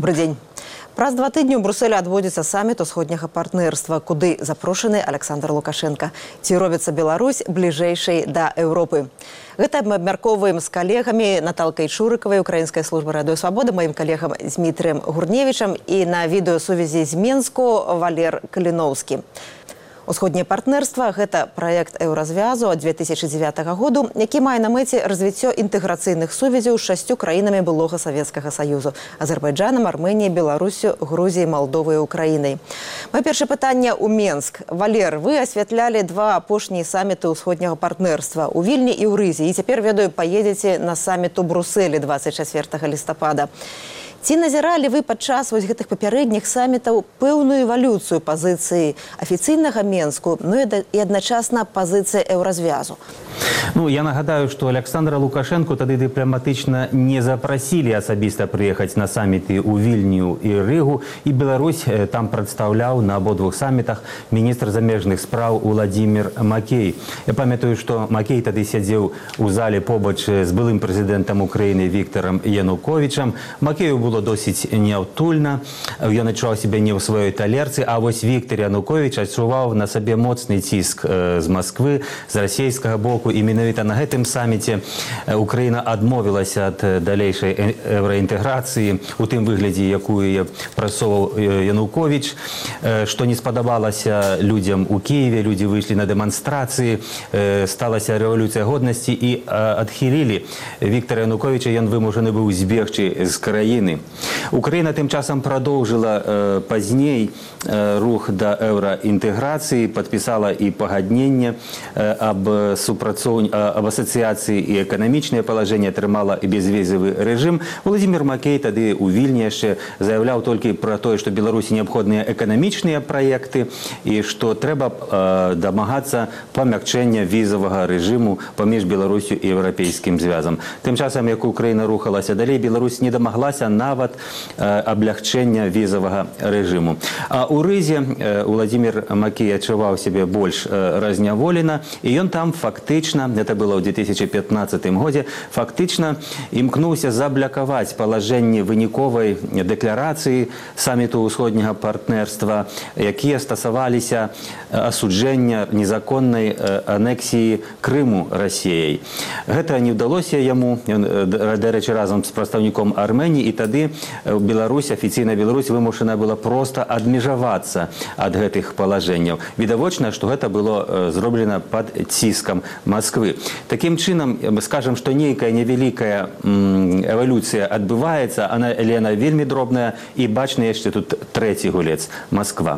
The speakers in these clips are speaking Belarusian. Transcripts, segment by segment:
Добрый день. Праз 2 тыдні ў Брусэлі адбудзецца саміт усходняга партнерства, куды запрошаны Александр Лукашенко. Ці робіцца Беларусь бліжэйшай да Еўропы? Гэта мы абмяркоўваем з калегамі Наталкай Чурыкавай, Украінскай службы Радыё Свабода, маім калегам Дмітрыем Гурневічам і на відэасувязі з Менску Валер Каліноўскі. Усходняе партнерства – гэта праект еўразвязу ад 2009 году, які мае на мэце развіццё інтэграцыйных сувязяў з 6 краінамі былога Савецкага Саюзу – Азербайджанам, Арменіяй, Беларусю, Грузіяй, Малдовай і Украінай. Маё першае пытанне ў Менск. Валер, вы асвятлялі 2 апошнія саміты ўсходняга партнерства ў Вільні і ў Рызе. І цяпер, ведаю, паедзеце на саміт у Брусэлі 24 лістапада. Ці назіралі вы падчас гэтых папярэдніх самітаў пэўную эвалюцыю пазіцыі афіцыйнага Менску, ну і адначасна пазіцыі еўразвязу? Ну, я нагадаю, что Александра Лукашенко тады дыпламатычна не запросили асабіста прыехаць на саміты ў Вільню і Рыгу, і Беларусь там прадстаўляў на абодвух самітах міністр замежных спраў Владимир Макей. Я памятаю, что Макей тады сядзеў у зале побач з былым прэзідэнтам Украіны Віктором Януковічам. Макею было досыць няўтульна, ён адчуваў сябе не ў сваёй талерцы, а вось Віктор Януковіч адчуваў на сабе моцны ціск з Масквы, з расійскага боку, і менавіта на гэтым саміце Украіна адмовілася ад далейшай еўраінтэграцыі у тым выглядзе, якую прасоўваў Януковіч, што не спадабалася людзям у Кіеве, людзі выйшлі на дэманстрацыі, сталася рэвалюцыя годнасці і адхілілі Віктора Януковіча, ён вымушаны быў збегчы з краіны. Украіна тым часам прадоўжыла пазней рух да еўраінтэграцыі, падпісала і пагадненне аб асацыяцыі і эканамічнае палажэнне, атрымала і безвізавы рэжым. Владимир Макей тады ў Вільні яшчэ заяўляў толькі пра тое, што Беларусі неабходныя эканамічныя праекты і што трэба дамагацца памякчэння візавага рэжыму паміж Беларусю і Еўрапейскім звязам. Тым часам, як Украіна рухалася далей, Беларусь не дамаглася нават аблягчэння візавага рэжыму. А ў Рызе Владимир Макей адчуваў сябе больш разняволена, і ён там фактычна, это было ў 2015 годзе, фактычна імкнуўся заблакаваць палажэнні выніковай дэкларацыі саміту ўсходняга партнерства, якія стасаваліся асуджэння незаконнай анексіі Крыму Расіяй. Гэта не ўдалося яму, дарэчы, разам з прадстаўніком Арменіі, і тады Беларусь, афіцыйная Беларусь вымушана была проста адмежавацца ад гэтых палажэнняў. Відавочна, што гэта было зроблена пад ціскам Масквы. Такім чынам, скажам, што нейкая невялікая эвалюцыя адбываецца, але яна вельмі дробная, і бачны яшчэ тут трэці гулец – Масква.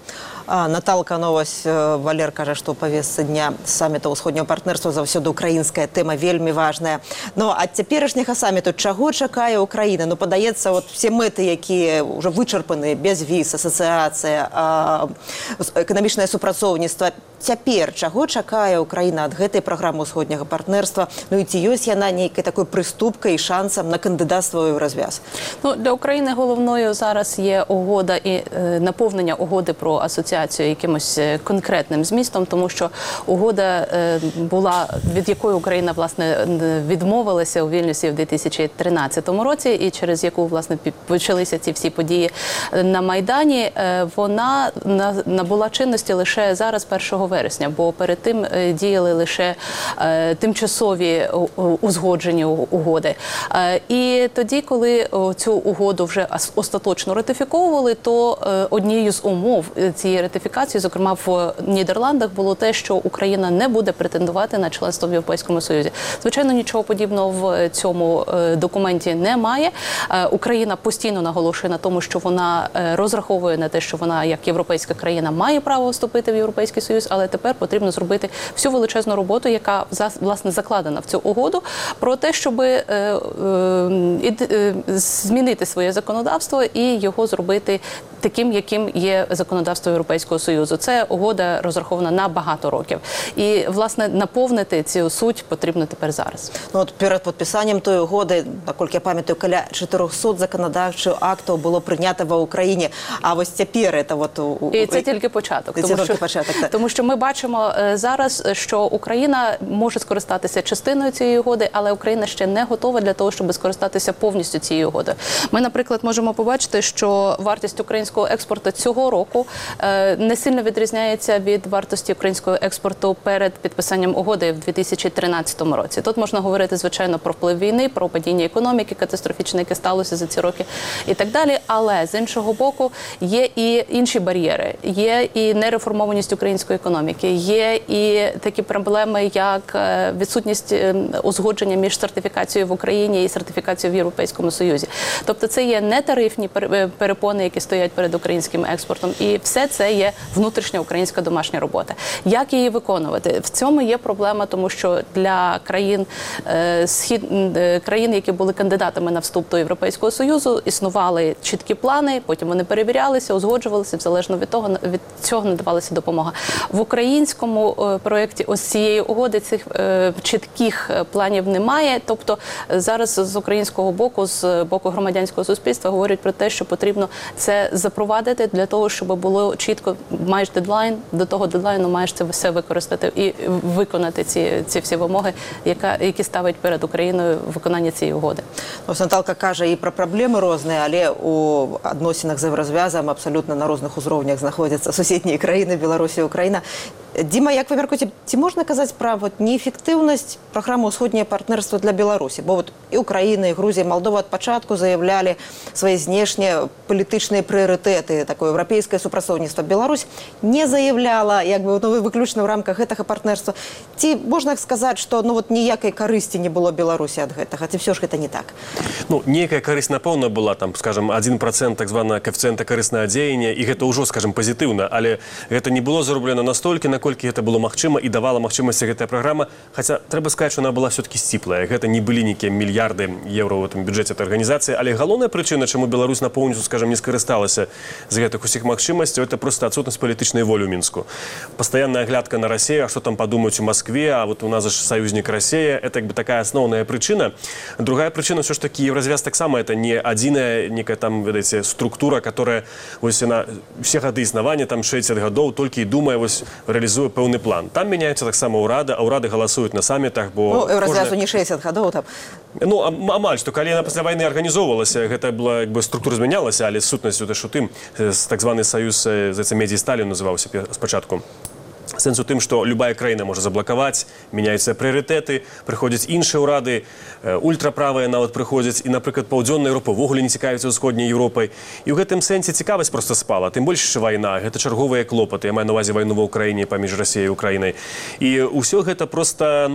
Наталка, новость, Валер кажа, што ў павестцы дня саміта ўсходняга партнерства заўсёды украінская тэма вельмі важная. Ну, ад цяперашняга саміту чаго чакае Украіна? Ну, падаецца, вот все мэты, якія ўжо вычарпаны, безвіз, асацыяцыя, эканамічнае супрацоўніцтва. Цяпер чаго чакае Украіна ад гэтай праграмы ўсходняга партнерства? Ну, і ці ёсць яна нейкай такой прыступкай і шансам на кандыдацтва ў еўразвяз? Ну, для України головною зараз є угода і наповнення угоди про асоціацію якимось конкретним змістом, тому що угода була, від якої Україна, власне, відмовилася у Вільнюсі в 2013 році, і через яку, власне, почалися ці всі події на Майдані, вона набула чинності лише зараз 1 вересня, бо перед тим діяли лише тимчасові узгоджені угоди. І тоді, коли цю угоду вже остаточно ратифіковували, то однією з умов цієї ратифікації, зокрема в Нідерландах, було те, що Україна не буде претендувати на членство в Європейському Союзі. Звичайно, нічого подібного в цьому документі немає. Україна постійно наголошує на тому, що вона розраховує на те, що вона, як європейська країна, має право вступити в Європейський Союз, але тепер потрібно зробити всю величезну роботу, яка, власне, закладена в цю угоду, про те, щоб змінити своє законодавство і його зробити таким, яким є законодавство Європейського Європейського Союзу. Це угода розрахована на багато років. І, власне, наповнити цю суть потрібно тепер зараз. Ну, от перед підписанням тої угоди, наскільки я пам'ятаю, каля 400 законодавчих актів було прийнято в Україні. А ось тепер це от... І це тільки початок. Тому що ми бачимо зараз, що Україна може скористатися частиною цієї угоди, але Україна ще не готова для того, щоб скористатися повністю цією угодою. Ми, наприклад, можемо побачити, що вартість українського експорту цього року не сильно відрізняється від вартості українського експорту перед підписанням угоди в 2013 році. Тут можна говорити, звичайно, про вплив війни, про падіння економіки катастрофічне, яке сталося за ці роки і так далі. Але, з іншого боку, є і інші бар'єри. Є і нереформованість української економіки, є і такі проблеми, як відсутність узгодження між сертифікацією в Україні і сертифікацією в Європейському Союзі. Тобто це є нетарифні перепони, які стоять перед українським експортом. І все це є внутрішня українська домашня робота. Як її виконувати? В цьому є проблема, тому що для країн, які були кандидатами на вступ до Європейського Союзу, існували чіткі плани, потім вони перевірялися, узгоджувалися, залежно від того, від цього надавалася допомога. В українському проєкті ось цієї угоди цих чітких планів немає. Тобто зараз з українського боку, з боку громадянського суспільства говорять про те, що потрібно це запровадити для того, щоб було чітко, маєш дедлайн, до того дедлайну маєш це все використати і виконати ці всі вимоги, які ставить перед Україною виконання цієї угоди. Ось Наталка каже і про проблеми різні, але у відносинах з Єврозв'язом абсолютно на різних узровнях знаходяться сусідні країни, Білорусь і Україна. Діма, як ви міркуєте, чи можна казати про неефективність програми «Усходнє партнерство» для Білорусі? Бо от і Україна, і Грузія, і Молдова від початку заявляли свої знешні політичні пріоритети, таке європейське супрацовництво. Білорусь не заявляла, якби, виключно в рамках цього партнерства. Ці можна сказати, що ніякої користі не було Білорусі від цього, чи все ж це не так? Ну, некая користь напевно була, там, скажем, 1% так званого коэффициента корисного дзеяння, і це вже, скажем, позитивно, але це не було зроблено настільки, наколькі гэта было магчыма і давала магчымасці гэтая праграма. Хаця трэба сказаць, што она была все-таки сціплая. Гэта не былі нейкія мільярды еўра ў гэтым бюджэце этой арганізацыі, але галоўная прычына, чаму Беларусь на поўніцу, скажем, не скарысталася з гэтых усіх магчымасцяў, это просто адсутнасць палітычнай волі ў Мінску. Пастаянная глядка на Расію, а што там падумаюць у Маскве, а вот у нас же саюзнік Расія, это як бы такая асноўная прычына. Другая прычына, все ж таки, Еврозвяз таксама это не адзіная некая там, ведаеце, структура, которая вось на все гады існавання, там 60 гадоў, толькі і думае вось реалізуе пэўны план. Там мяняюцца таксама ўрады, а ўрады галасуюць на самітах, бо... Ну, Еўразвязу не 60 гадоў там. Ну, амаль, што калі яна пасля вайны арганізоўвалася, гэта была, як бы, структура змянялася, але сутнасцю тэж у тым, так званы саюз, здаецца, медзі Сталін называўся спачатку. Сэнс у тым, што любая краіна можа заблакаваць, мяняюцца прыярытэты, прыходзяць іншыя ўрады, ультраправыя нават прыходзяць, і, напрыклад, паўдзённая Еўропа ўвогуле не цікавіцца ўсходняй Еўропай. І ў гэтым сэнсе цікавасць проста спала. Тым больш, што вайна, гэта чарговыя клопаты. Я маю на ўвазе вайну ва ўкраіне паміж Расіяй і Украінай. І ўсё гэта проста,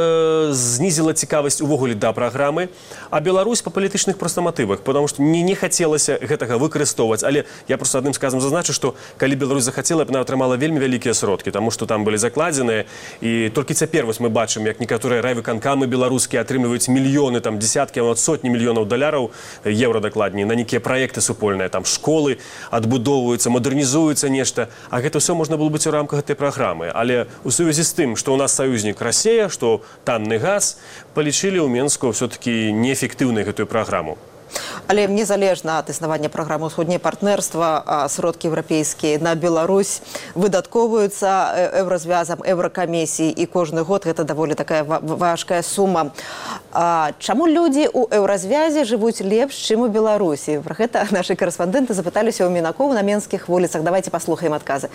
знізіла цікавасць увогуле да праграмы, а Беларусь па палітычных проста матывах, потому што не хацелася гэтага выкарыстоўваць. Але я проста адным сказам зазначу, што калі Беларусь захацела, яна атрымала вельмі вялікія сродкі, тому што там былі закладзеныя, і толькі цяпер вось мы бачым, як некаторыя райвыканкамы беларускія атрымліваюць мільёны, там дзесяткі, а сотні мільёнаў даляраў, еўра дакладней, на нейкія праекты супольныя, там школы адбудоўваюцца, мадэрнізуецца нешта, а гэта ўсё можна было быць у рамках гэтай праграмы. Але у сувязі з тым, што ў нас саюзнік Расія, што танны газ, палічылі ў Мінску все-таки неэфектыўнай гэтую праграму. Але незалежна ад існавання праграмы «Усходнє партнерство», сродкі еўрапейскія на Беларусь выдаткоўваюцца Еўразвязам, Еўракамісіяй, і кожны год гэта даволі такая важкая сума. Чаму людзі ў Еўразвязе жывуць лепш, чым у Беларусі? Пра гэта нашы корэспандэнты запыталіся ў Мінакоў на менскіх вуліцах. Давайте паслухаем адказы.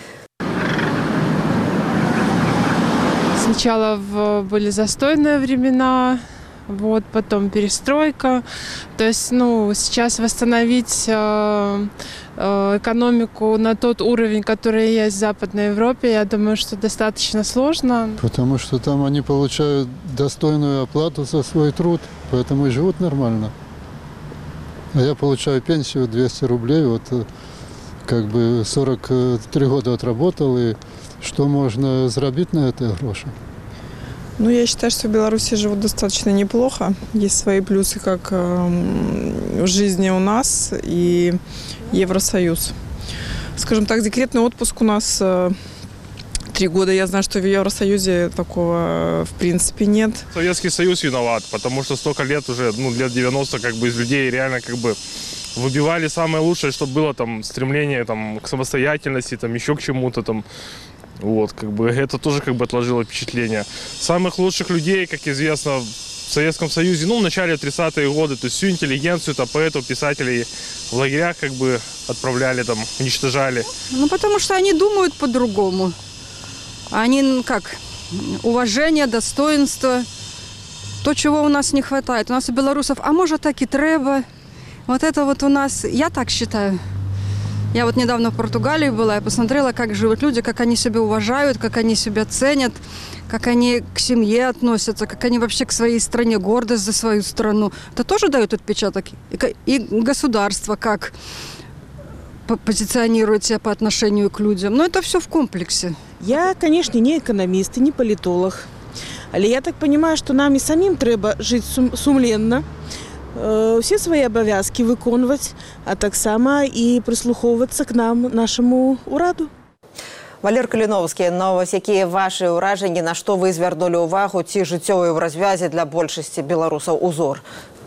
Сначала были застойные времена, вот, потом перестройка. То есть, сейчас восстановить экономику на тот уровень, который есть в Западной Европе, я думаю, что достаточно сложно. Потому что там они получают достойную оплату за свой труд, поэтому и живут нормально. А я получаю пенсию 200 рублей, вот как бы 43 года отработал, и что можно заработать на это гроши? Я считаю, что в Беларуси живут достаточно неплохо. Есть свои плюсы как в жизни у нас и Евросоюз. скажем так, декретный отпуск у нас 3 года. Я знаю, что в Евросоюзе такого в принципе нет. Советский Союз виноват, потому что столько лет уже, лет 90, как бы из людей реально как бы выбивали самое лучшее, что было, там, стремление там, к самостоятельности, там, еще к чему-то там. Вот, как бы это тоже как бы отложило впечатление. Самых лучших людей, как известно, в Советском Союзе, в начале 30-е годы, то есть всю интеллигенцию, там, поэтов, писателей в лагерях как бы отправляли, там, уничтожали. Потому что они думают по-другому. Они, уважение, достоинство, то, чего у нас не хватает. У нас у белорусов, а может, так и треба. Вот это вот у нас, я так считаю. Я вот недавно в Португалии была, я посмотрела, как живут люди, как они себя уважают, как они себя ценят, как они к семье относятся, как они вообще к своей стране, гордость за свою страну. Это тоже дает отпечаток. И государство как позиционирует себя по отношению к людям. Но это все в комплексе. Я, конечно, не экономист и не политолог. Але я так понимаю, что нам и самим треба жить сумленно, все свои обовязки виконувати, а так само і прислуховуватися к нам, нашому ураду. Валер Каліновський, вось якія ваші ўражанні, на што вы звярнулі ўвагу, ці жыццёвы ў развязе для большасці беларусаў узор?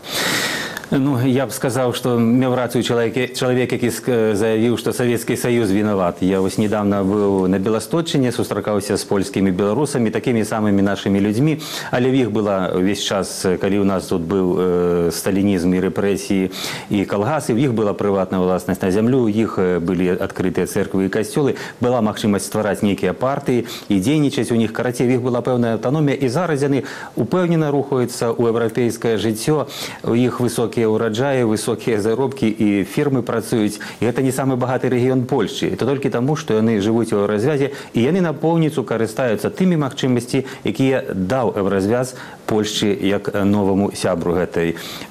Я б сказал, что имел рацию человек, который заявил, что Советский Союз виноват. Я вот недавно был на Белосточине, сустракался с польскими белорусами, такими самыми нашими людьми. Але их было весь час, когда у нас тут был сталинизм и репрессии и колгасы, их была приватная властность на землю, у них были открытые церкви и костелы, была возможность створать некие партии и дейничать у них. Короче, у них была певная автономия, и зараз они упевненно рухаются у европейское життя, у них высокие урожаи, высокие заробки и фирмы працують. И это не самый богатый регион Польши. Это только тому, что они живут в Еврозв'язі, и они наповністю користаються тими можливостями, які дав Еврозв'яз Польщі як новому сябру гэтай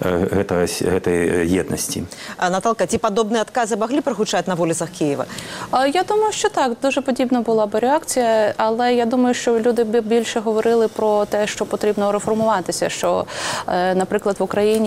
єдності. Наталка, ці подобні відкази могли прогучати на вулицях Києва? Я думаю, що так. Дуже подібна була б реакція, але я думаю, що люди б більше говорили про те, що потрібно реформуватися, що, наприклад, в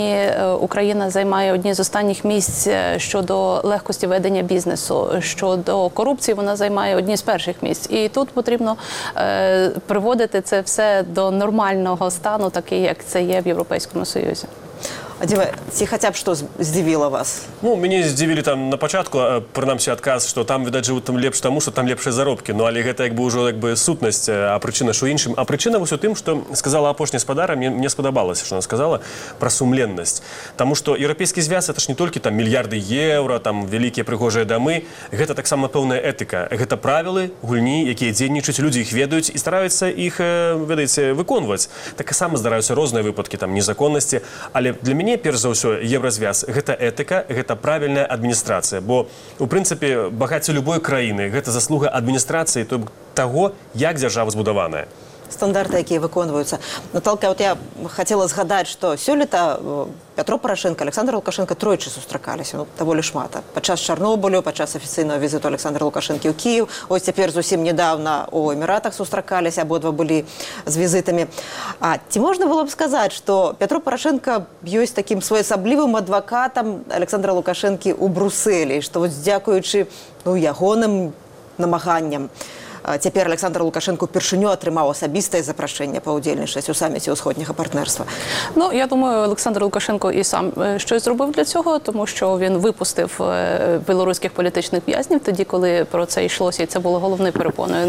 Україна займає одні з останніх місць щодо легкості ведення бізнесу, щодо корупції вона займає одні з перших місць. І тут потрібно приводити це все до нормального стану, такий, як це є в Європейському Союзі. А Діва, ці хоча б що здивило вас? Мяне здзівілі там на пачатку, прынамсі адказ, што там, відаць, жывуць там лепш таму, што там лепшыя заробкі. Але гэта ўжо сутнасць, а прычына ж у іншым. А прычына вось у тым, што сказала апошняя спадара, мне спадабалася, што она сказала пра сумленнасць. Таму што Еўрапейскі звяз – это ж не толькі там мільярды еўра, там вялікія прыгожыя дамы. Гэта таксама пэўная этыка. Гэта правілы, гульні, якія дзейнічаюць, людзі іх ведаюць і стараюцца іх, ведаеце, выконваць. Так само здараюцца розныя выпадкі там незаконнасці, але для мяне перш за ўсё, Евразвяз – гэта этыка, гэта правільная адміністрацыя. Бо, у прынцыпе, багацце любой краіны – гэта заслуга адміністрацыі таго, як дзяржава збудаваная. Стандарты, якія выконваюцца. Наталка, я хотела згадаць, што сёлета Пятро Порошенко, Александр Лукашенко тройчы сустракаліся, даволі шмат. Падчас Чарнобылю, падчас афіцыйнага візіту Александра Лукашэнкі ў Кіев, ось цяпер зусім недавно у Эміратах сустракаліся, абодва былі з візітамі. А ці можна было б сказаць, што Пятро Порошенко ёсць такім своеасаблівым адвакатам Александра Лукашэнкі ў Брусэлі, што вось дзякуючы ягоным намаганням цяпер Александр Лукашенко упершыню атрымаў асабістае запрашэнне паўдзельнічаць у саміце ўсходняга партнерства. Я думаю, Олександр Лукашенко і сам щось зробив для цього, тому що він випустив білоруських політичних в'язнів тоді, коли про це йшлося, і це було головною перепоною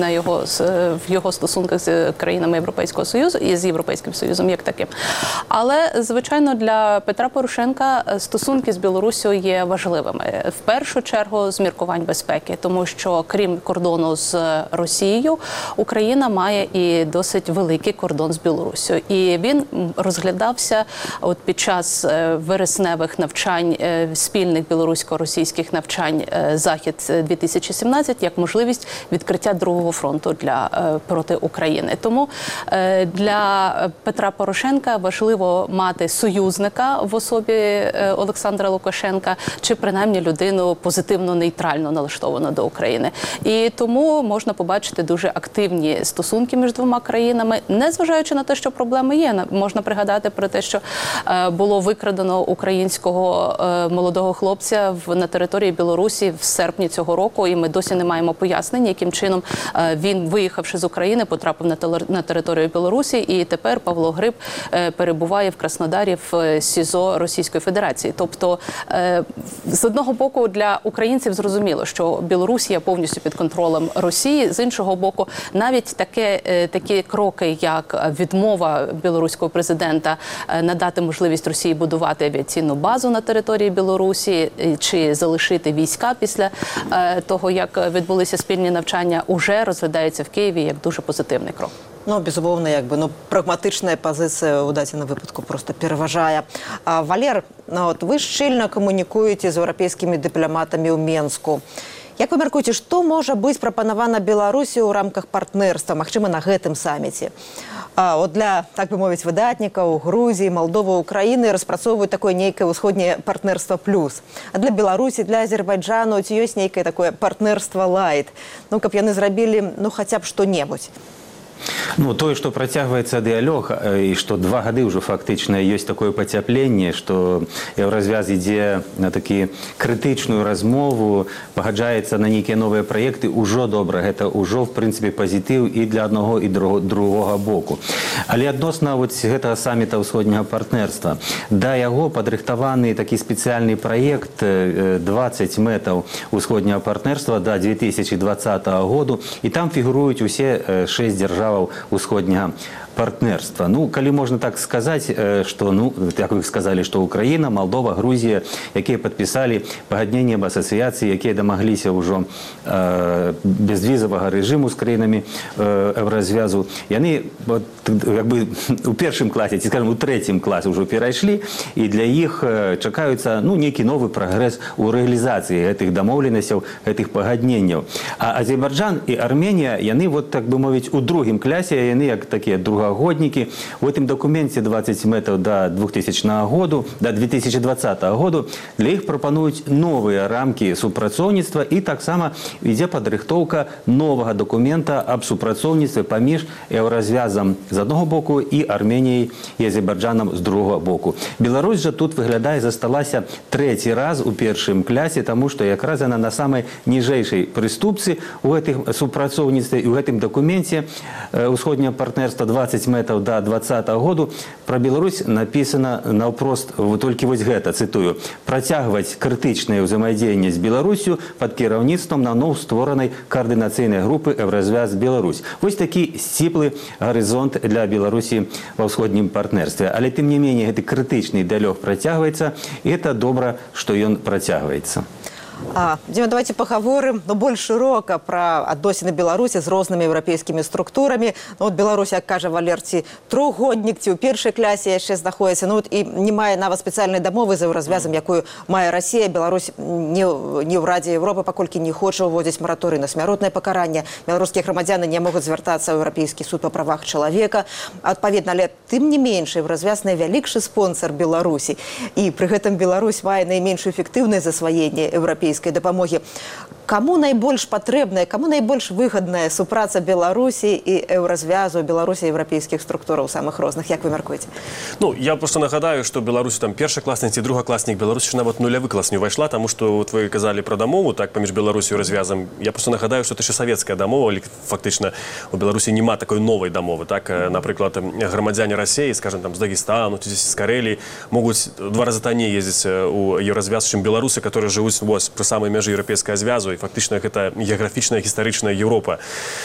в його стосунках з країнами Європейського Союзу і з Європейським Союзом як таким. Але, звичайно, для Петра Порошенка стосунки з Білоруссю є важливими. В першу чергу з міркувань безпеки, тому що крім кордону з Росією, Україна має і досить великий кордон з Білоруссю. І він розглядався під час вересневих навчань, спільних білорусько-російських навчань «Захід-2017» як можливість відкриття другого фронту проти України. Тому для Петра Порошенка важливо мати союзника в особі Олександра Лукашенка, чи принаймні людину позитивно-нейтрально налаштовану до України. І тому можна побачити побачити дуже активні стосунки між двома країнами, незважаючи на те, що проблеми є. Можна пригадати про те, що було викрадено українського молодого хлопця на території Білорусі в серпні цього року, і ми досі не маємо пояснень, яким чином він, виїхавши з України, потрапив на територію Білорусі, і тепер Павло Гриб перебуває в Краснодарі в СІЗО Російської Федерації. Тобто, з одного боку, для українців зрозуміло, що Білорусія повністю під контролем Росії, з іншого боку, навіть такі кроки, як відмова білоруського президента надати можливість Росії будувати авіаційну базу на території Білорусі чи залишити війська після того, як відбулися спільні навчання, уже розглядається в Києві як дуже позитивний крок. Ну, безумовно, прагматичная позиция у дадзеным выпадку просто пераважае. Валер, вы шчыльна камунікуеце з еўрапейскімі дыпламатамі ў Менску. Як вы мяркуеце, што можа быць прапанавана Беларусі ў рамках партнерства, магчыма, на гэтым саміце? Для, так бы мовіць, выдатнікаў Грузіі, Малдовы, Украіны распрацоўваюць такое нейкае ўсходняе партнерства плюс. А для Беларусі, для Азербайджану ці ёсць нейкае такое партнерства лайт? Ну, каб яны зрабілі, хаця б што-небудзь. Ну, тое, што працягваецца дыялог, і што 2 гады ўжо фактычна ёсць такое пацяпленне, што еўразвяз ідзе на такі крытычную размову, пагаджаецца на нейкія новыя праекты, ужо добра. Гэта ўжо, в прынцыпе, пазітыў і для аднаго, і другога боку. Але адносна гэтага саміта ўсходняга партнерства, да яго падрыхтаваны такі спецыяльны праект 20 мэтаў ўсходняга партнерства да 2020 году, і там фігуруюць усе 6 дзяржаў усходняга партнерства. Ну, калі можна так сказаць, што, як вы сказалі, што Украіна, Малдова, Грузія, якія падпісалі пагадненне аб асацыяцыі, якія дамагліся ўжо безвізавага рэжыму з краінамі еўразвязу, яны у першым класе, ці, скажем, у трэцім класе ўжо перайшлі, і для іх чакаюцца нейкі новы прагрэс у рэалізацыі гэтых дамоўленасцяў, гэтых пагадненняў. А Азербайджан і Арменія, яны, так бы мовіць, у другім класе, яны як такія другогоднікі. У гэтым дакуменце 20 мэтаў да 2020 году для іх прапануюць новыя рамкі супрацоўніцтва, і таксама ідзе падрыхтоўка новага дакумента аб супрацоўніцтве паміж еўразвязам з аднаго боку і Арменіяй і Азербайджанам з другога боку. Беларусь жа тут выглядае засталася 3-й раз у першым клясе, таму што якраз яна на самай ніжэйшай прыступцы у гэтым супрацоўніцтве і ў гэтым дакуменце ўсходняга партнерства 20 мэтаў да 2020 году пра Беларусь напісана наўпрост толькі гэта, цытую: працягваць крытычнае ўзаемадзеянне з Беларусю пад кіраўніцтвам наноў створанай каардынацыйнай групы Еўразвяз Беларусь. Вось такі сціплы гарызонт для Беларусі ва ўсходнім партнерстве. Але тым не меней гэты крытычны дыялог працягваецца, і гэта добра, што ён працягваецца. Дзіма, давайте пагаворым больш шырока пра адносіны Беларусі з рознымі еўрапейскімі структурамі. Беларусь, як кажа Валер, ці трохгоднік, ці ў першай клясе яшчэ знаходзіцца, і не мае нават спецыяльнай дамовы з еўразвязам, якую мае Расія. Беларусь не ў Радзе Еўропы паколькі не хоча ўводзіць мараторый на смяротнае пакаранне. Беларускія грамадзяны не могуць звяртацца ў Еўрапейскі суд па правах чалавека. Адпаведна, але тым не менш, еўразвяз найвялікшы спонсар Беларусі. І пры гэтым Беларусь мае найменшую эфектыўнае засваенне еўрапейскай дапамогі. Каму найбольш патрэбная, каму найбольш выгадная супраца Беларусі і еўразвязу, Беларусі і еўрапейскіх структураў самых розных? Як вы мяркуеце? Я просто нагадаю, што Беларусь першакласнік ці другакласнік, Беларусь нават нулявы клас не ўвайшла, таму што вы казалі пра дамову паміж Беларусю і развязам. Я просто нагадаю, што это яшчэ савецкая дамова, фактычна у Беларусі няма такой новай дамовы. Напрыклад, грамадзяне Расіі, скажем, з Дагестана, ці з Карэліі могуць 2 разы танней ездзіць у еўразвяз, чым беларусы, которые жывуць пры самай мяжы еўрапейскага звязу. Фактычна гэта геаграфічная гістарычная Еўропа.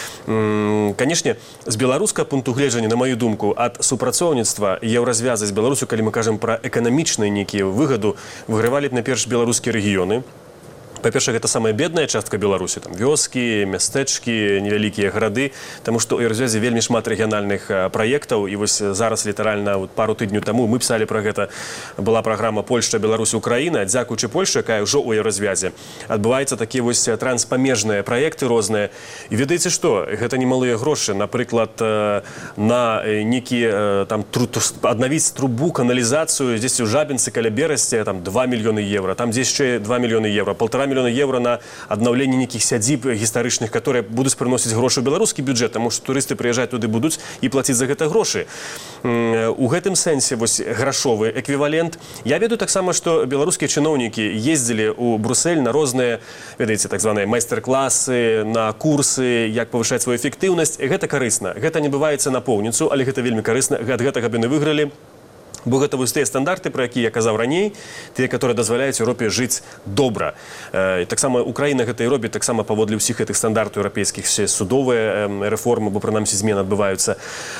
Канешне, з беларускага пункту гледжання, на маю думку, ад супрацоўніцтва еўразвяза з Беларусю, калі мы кажам пра эканамічныя нейкія выгаду, выгравалі б найперш беларускія рэгіёны. Па-перше, гэта самая бедная частка Беларусі, вёскі, мястэчкі, невялікія гарады, таму што ў еўразвязе вельмі шмат рэгіянальных праектаў, і вось зараз літаральна пару тыдню таму мы пісалі пра гэта, была праграма Польшча, Беларусь, Украіна. Дзякуючы Польшчы, якая ўжо ў еўразвязе, адбываюцца такія вось транспамежныя праекты розныя. І ведаеце што? Гэта немалыя грошы. Напрыклад, на нейкі аднавіць трубу, каналізацыю, здесь у Жабінцы, каля Берасці, 2 мільёны еўра, там здесь яшчэ 2 мільёны еўра, 1,5 мільёна еўра на аднаўленне нейкіх сядзіб гістарычных, которые будуць прыносіць грошы ў беларускі бюджэт, таму што турысты прыязджаць туды будуць і плаціць за гэта грошы. У гэтым сэнсе вось грашовы эквівалент. Я ведаю таксама, што беларускія чыноўнікі ездзілі ў Брусэль на розныя, ведаеце, так званыя майстар-класы, на курсы, як павышаць сваю эфектыўнасць. Гэта карысна. Гэта не бываецца напоўніцу, але гэта вельмі карысна. Ад гэтага б яны выйгралі. Бо гэта вось тыя стандарты, пра якія я казаў раней, тыя, которые дазваляюць Еўропе жыць добра. Таксама Украіна гэта і робіць таксама паводле ўсіх гэтых стандартаў еўрапейскіх, все судовыя рэформы, бо прынамсі змены адбываюцца.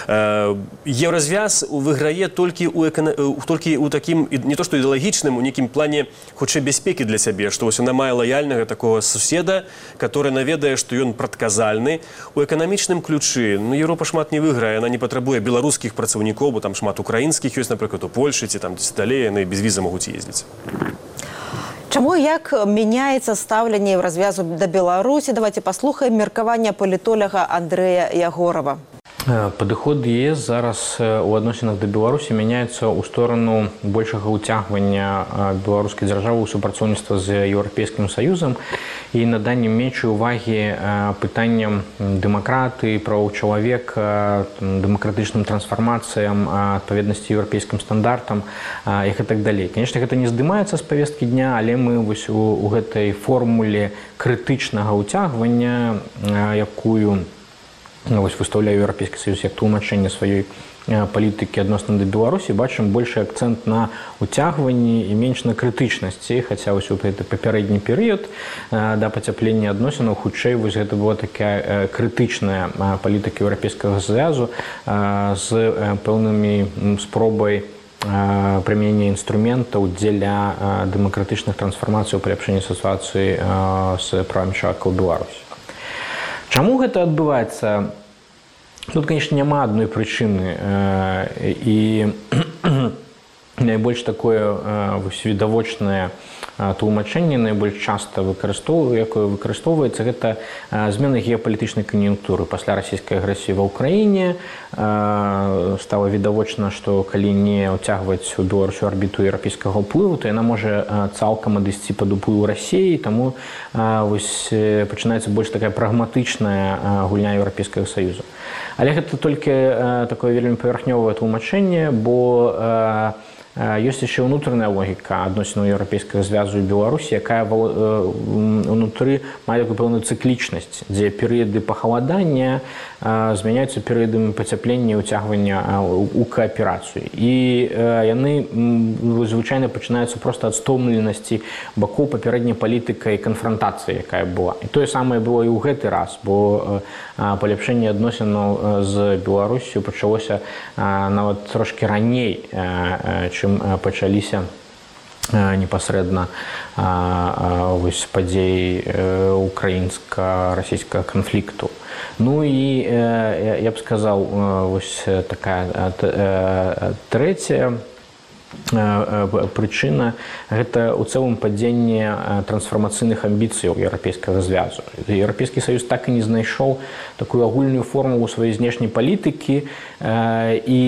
Еўразвяз выйграе толькі ў такім, не то што ідэалагічным, у нейкім плане хутчэй бяспекі для сябе, што вось яна мае лаяльнага такога суседа, который наведае, што ён прадказальны. У эканамічным ключы, Еўропа шмат не выйграе, яна не патрабуе беларускіх працаўнікоў, бо там шмат украінскіх ёсць, напрыклад, у Польши, ці там десь далей, яны без віза могуць ездзіць. Чаму і як мяняецца стаўленне развязу да Беларусі? Давайте паслухаем меркаванне палітоляга Андрэя Ягорова. Падыход ЕС зараз у адносінах да Беларусі мяняецца ў сторону большага ўцягвання беларускай дзяржавы ў супрацоўніцтва з Еўрапейскім Саюзам і наданнем меншай увагі пытанням дэмакратыі, правоў чалавека, дэмакратычным трансфармацыям, адпаведнасці еўрапейскім стандартам і так далей. Канешне, гэта не здымаецца з павесткі дня, але мы вось у гэтай формуле крытычнага ўцягвання, якую выстаўляе Еўрапейскі Саюз як тлумачэнне сваёй палітыкі адносна да Беларусі, бачым большы акцэнт на ўцягванні і менш на крытычнасці, хаця вось у гэты папярэдні перыяд да пацяплення адносінаў хутчэй вось гэта была такая крытычная палітыка Еўрапейскага Саюзу з пэўнымі спробай прымянення інструментаў дзеля дэмакратычных трансфармацый, паляпшэння сітуацыі з правамі чалавека ў Беларусі. Чаму гэта адбываецца? Тут, конечно, няма адной прычыны. І найбольш такое відавочнае тлумачэнне, найбольш часта якое выкарыстоўваецца, гэта змены геапалітычнай кан'юнктуры. Пасля расійскай агрэсіі ва ўкраіне стала відавочна, што калі не ўцягваць у Беларусю арбіту еўрапейскага ўплыву, то яна можа цалкам адысці пад уплыў Расіі, таму пачынаецца больш такая прагматычная гульня Еўрапейскага Саюза. Але гэта толькі такое вельмі павярхнёвае тлумачэнне, бо ёсць яшчэ ўнутраная логіка адносінаў еўрапейскага звязу і Беларусі, якая ўнутры мае такую пэўную цыклічнасць, дзе перыяды пахаладання змяняюцца перыядамі пацяплення і ўцягвання ў кааперацыю. І яны звычайна пачынаюцца проста ад стомленасці бакоў папярэдняй палітыкай канфрантацыі, якая была. І тое самае было і ў гэты раз, бо паляпшэнне адносінаў з Беларусю пачалося нават трошкі раней, чым пачаліся непасрэдна падзеі украінска-расійскага канфлікту. Ну і я б сказаў, вось такая трэцяя прычына – гэта ў цэлым падзенне трансфармацыйных амбіцыяў еўрапейскага звязу. Еўрапейскі Саюз так і не знайшоў такую агульную формулу сваёй знешняй палітыкі і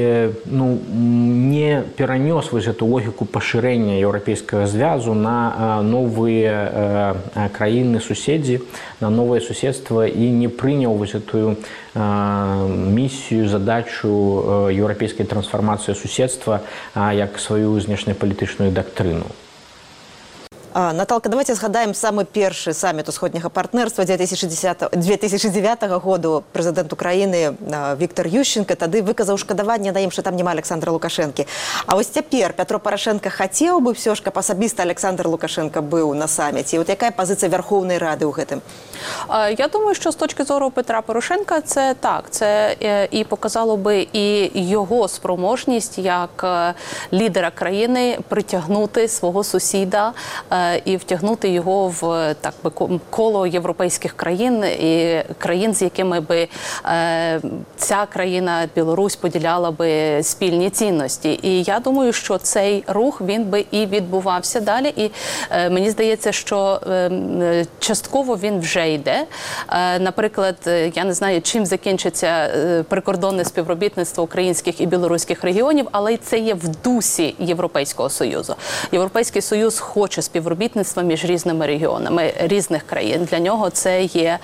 не перанёс гэту логіку пашырэння еўрапейскага звязу на новыя краіны-суседзі, на новае суседства і не прыняў гэтую місію, задачу еўрапейскай трансфармацыі суседства як сваю знешнепалітычную дактрыну. Наталка, давайте згадаем самы першы саміт усходняга партнерства 2009 году. Прэзідэнт Украіны Віктор Ющенко тады выказаў шкадаванне на ім, што там няма Александра Лукашэнкі. А вось цяпер Пятро Парашенко хацеў бы ўсё ж, каб асабіста Александр Лукашенко быў на саміце. Вот якая пазіцыя Верховнай Рады ў гэтым? Я думаю, що з точки зору Петра Порошенка це так. Це і показало би і його спроможність як лідера країни притягнути свого сусіда і втягнути його в так би коло європейських країн і країн, з якими би ця країна, Білорусь, поділяла би спільні цінності. І я думаю, що цей рух, він би і відбувався далі. І мені здається, що частково він вже йде. Наприклад, я не знаю, чим закінчиться прикордонне співробітництво українських і білоруських регіонів, але це є в дусі Європейського Союзу. Європейський Союз хоче співробітництво співробітництва між різними регіонами різних країн. Для нього це є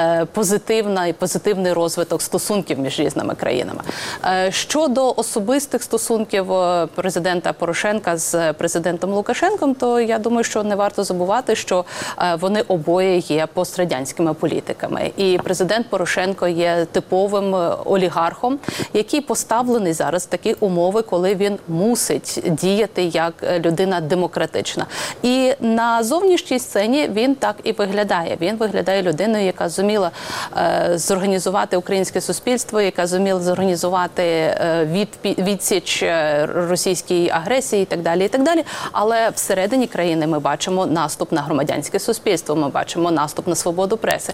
позитивний розвиток стосунків між різними країнами. Щодо особистих стосунків президента Порошенка з президентом Лукашенком, то я думаю, що не варто забувати, що вони обоє є пострадянськими політиками. І президент Порошенко є типовим олігархом, який поставлений зараз в такі умови, коли він мусить діяти як людина демократична. І на зовнішній сцені він так і виглядає. Він виглядає людиною, яка зуміла зорганізувати українське суспільство, яка зуміла зорганізувати відсіч російській агресії і так далі, і так далі. Але всередині країни ми бачимо наступ на громадянське суспільство, ми бачимо наступ на свободу преси.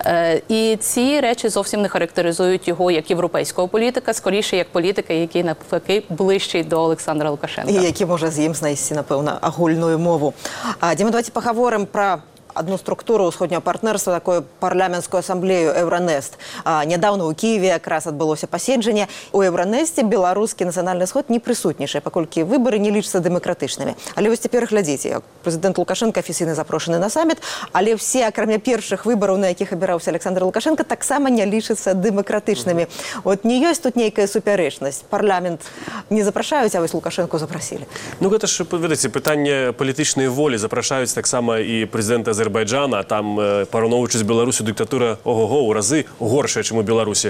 І ці речі зовсім не характеризують його як європейського політика, скоріше як політика, який навпаки ближчий до Олександра Лукашенка. І який може з ним знайти, напевно, агульную мову. Діма, давайте поговоримо про одну структуру усходнього партнерства, такую парламентскую ассамблею Евронест. Недавно у Киеве якраз адбылося паседжанне. У Евронесте беларускі нацыянальны сход не прысутнічае, паколькі выбары не лічацца дэмакратычнымі. Але вось цяпер глядзіце, прэзідэнт Лукашенко афіцыйна запрошаны на саміт, але все, акрамя першых выбараў, на якіх абіраўся Александр Лукашенко, таксама не лічацца дэмакратычнымі. От не ёсць тут нейкая супярэчнасць. Парламент не запрашаюць, а вось Лукашенко запрасілі. Ну, гэта ж, ведаеце, пытанне палітычнай волі. Запрашаюць таксама і прэзідэнта Азербайджана, там, параўноўваючы з Беларусю, дыктатура ого-го, у разы горшая, чым у Беларусі.